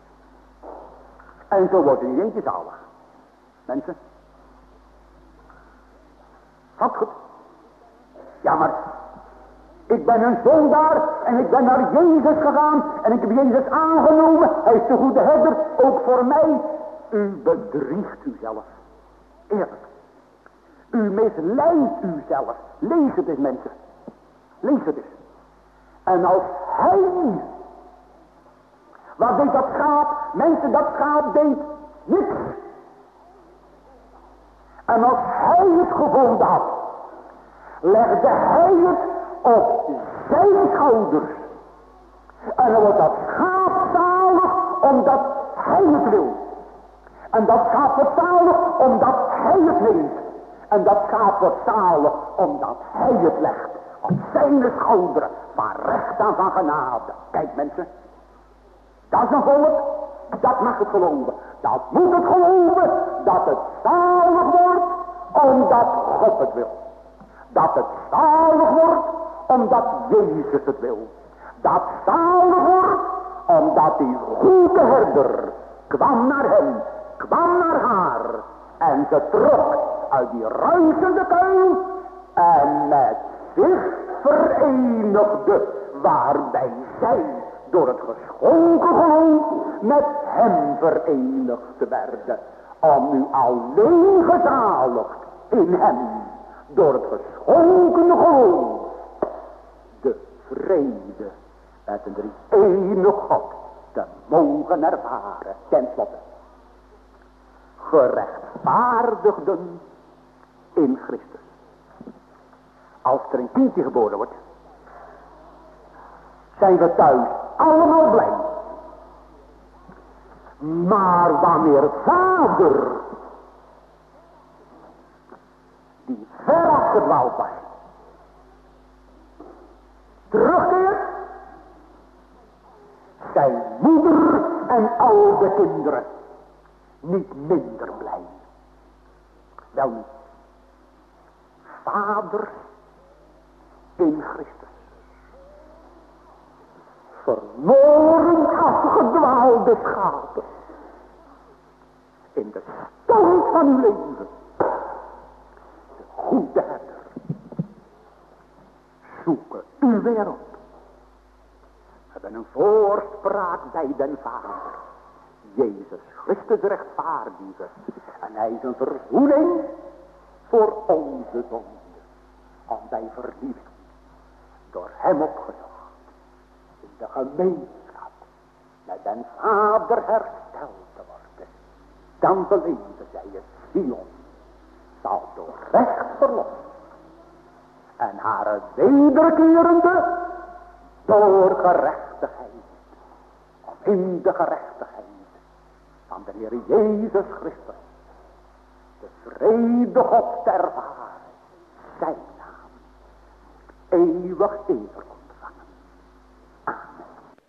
C: En zo wordt er niet eentje zalig. Mensen. Gaat goed. Ja, maar ik ben een zondaar en ik ben naar Jezus gegaan en ik heb Jezus aangenomen. Hij is de goede herder, ook voor mij. U bedriegt uzelf. Eerlijk. U misleidt uzelf. Lees het eens, mensen. Lees het eens. En als hij, wat deed dat schaap? Mensen, dat schaap deed niks. En als hij het gevonden had, legde hij het op zijn schouders. En dan wordt dat schaap zalig omdat hij het wil. En dat schaap wordt zalig omdat hij het neemt. En dat schaap wordt zalig omdat hij het legt op zijn schouderen van recht en van genade. Kijk mensen, dat is een volk, dat mag het geloven. Dat moet het geloven, dat het zalig wordt omdat God het wil. Dat het zalig wordt omdat Jezus het wil. Dat zalig wordt omdat die goede herder kwam naar hem, kwam naar haar en ze trok uit die ruisende kuil en met zich verenigde, waarbij zij door het geschonken geloof met hem verenigd werden, om nu alleen gezaligd in hem door het geschonken geloof de vrede met een drie-enige God te mogen ervaren. Ten slotte, gerechtvaardigden in Christus. Als er een kindje geboren wordt, zijn we thuis allemaal blij. Maar wanneer vader, die ver afgedwaald was, terugkeert, zijn moeder en al de kinderen niet minder blij. Wel niet. Vaders in Christus. Verloren afgedwaalde schapen. In de stand van uw leven. De goede herder. Zoeken u weer op. We hebben een voorspraak bij den Vader. Jezus Christus rechtvaardige. En hij is een verzoening voor onze zonde. Om bij verliefd door hem opgezocht. In de gemeenschap met den Vader hersteld te worden. Dan beleven zij het. Sion zal door recht verlost. En haar wederkerende door gerechtigheid. Om in de gerechtigheid van de Heer Jezus Christus de vrede God te ervaren. Zijn naam eeuwig eeuwig ontvangen. Amen.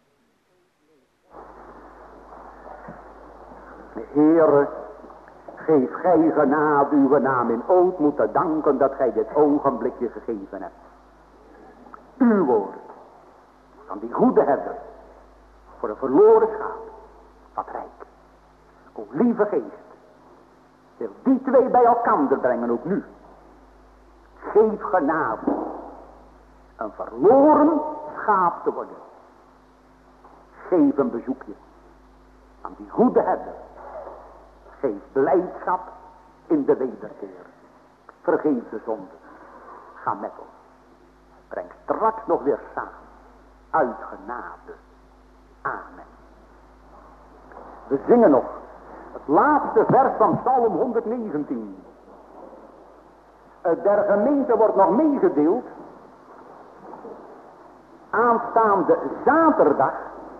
C: De Heere, geef gij genade uw naam in ootmoed te danken dat gij dit ogenblikje gegeven hebt. Uw woord Van die goede herder. Voor een verloren schaap. Wat rijk. O lieve geest. Wil die twee bij elkaar brengen ook nu. Geef genade. Een verloren schaap te worden. Geef een bezoekje. Aan die goede herder. Geef blijdschap in de wederkeer. Vergeef de zonde. Ga met ons. Breng straks nog weer samen. Uit genade. Amen. We zingen nog het laatste vers van Psalm 119. Der gemeente wordt nog meegedeeld. Aanstaande zaterdag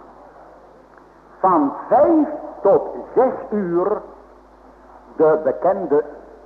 C: van 5 tot 6 uur de bekende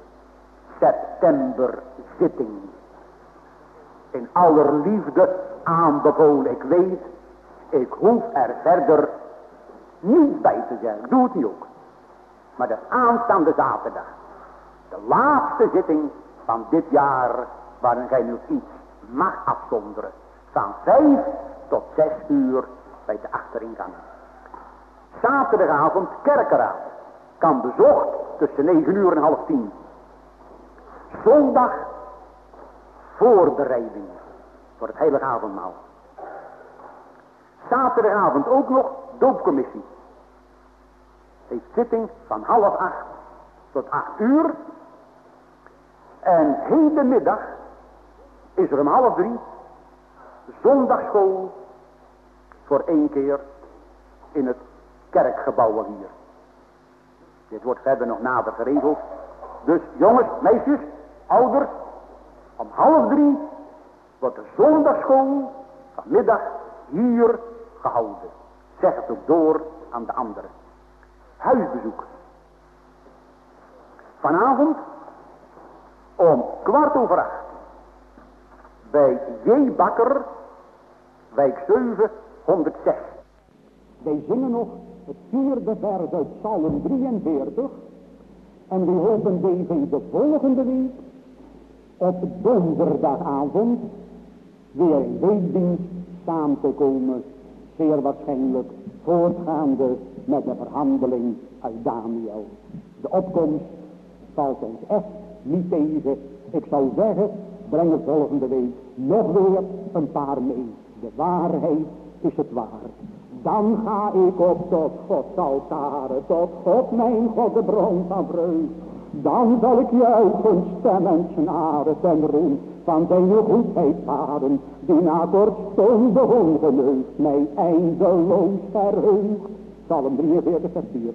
C: septemberzitting. In allerliefde aanbevolen. Ik weet, ik hoef er verder niet bij te zijn. Ik doe het niet ook. Maar de aanstaande zaterdag. De laatste zitting van dit jaar. Waarin gij nu iets mag afzonderen. Van 5 tot 6 uur bij de achteringang. Zaterdagavond kerkenraad. Kan bezocht tussen 9 uur en half 10. Zondag voorbereiding voor het heilige avondmaal. Zaterdagavond ook nog doopcommissie. Heeft zitting van half 8 tot 8 uur. En hedenmiddag is er om half 3 zondagschool voor 1 keer in het kerkgebouw hier. Dit wordt verder nog nader geregeld. Dus jongens, meisjes, ouders, om half 3 wordt de zondagschool vanmiddag hier gehouden. Zeg het ook door aan de anderen. Huisbezoek. Vanavond om 7:15 bij J. Bakker, wijk 7, 106.
B: Wij zingen nog het 4e vers uit Psalm 43. En we hopen deze de volgende week op donderdagavond weer in weekdienst samen te komen. Zeer waarschijnlijk voortgaande met de verhandeling uit Daniel. De opkomst valt ons echt niet tegen. Ik zou zeggen, breng het volgende week nog weer een paar mee. De waarheid is het waar. Dan ga ik op tot Gods altaren, tot God mijn God de bron van vreugd. Dan zal ik juichen, stem en snaren ten roem van zijn goedheid varen, die na kortstondig ongeneugd mij eindeloos verheugt. Psalm 43 vers 4.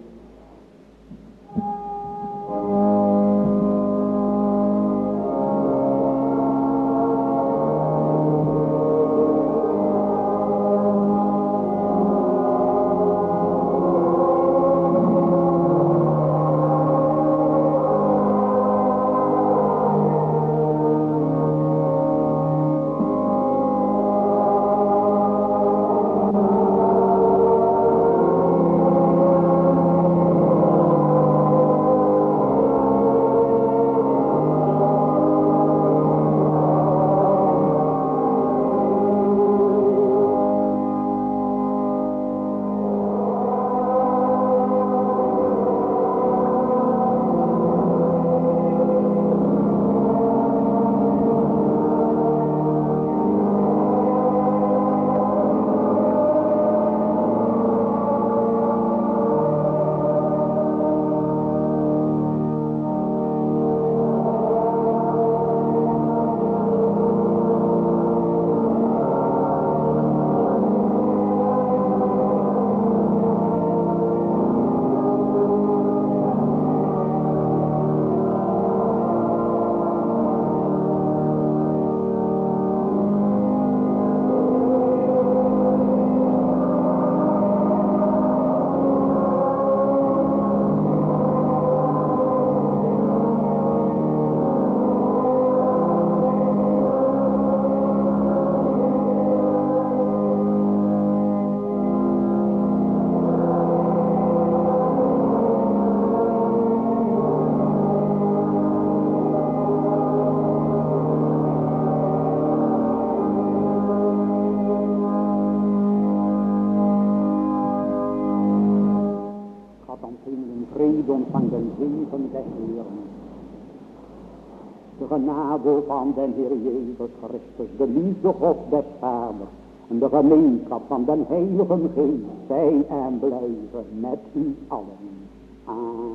B: ontvang den zegen des Heeren. De genade van den Heer Jezus Christus, de liefde God des Vaders en de gemeenschap van den Heilige Geest, zij en blijven met u allen. Amen.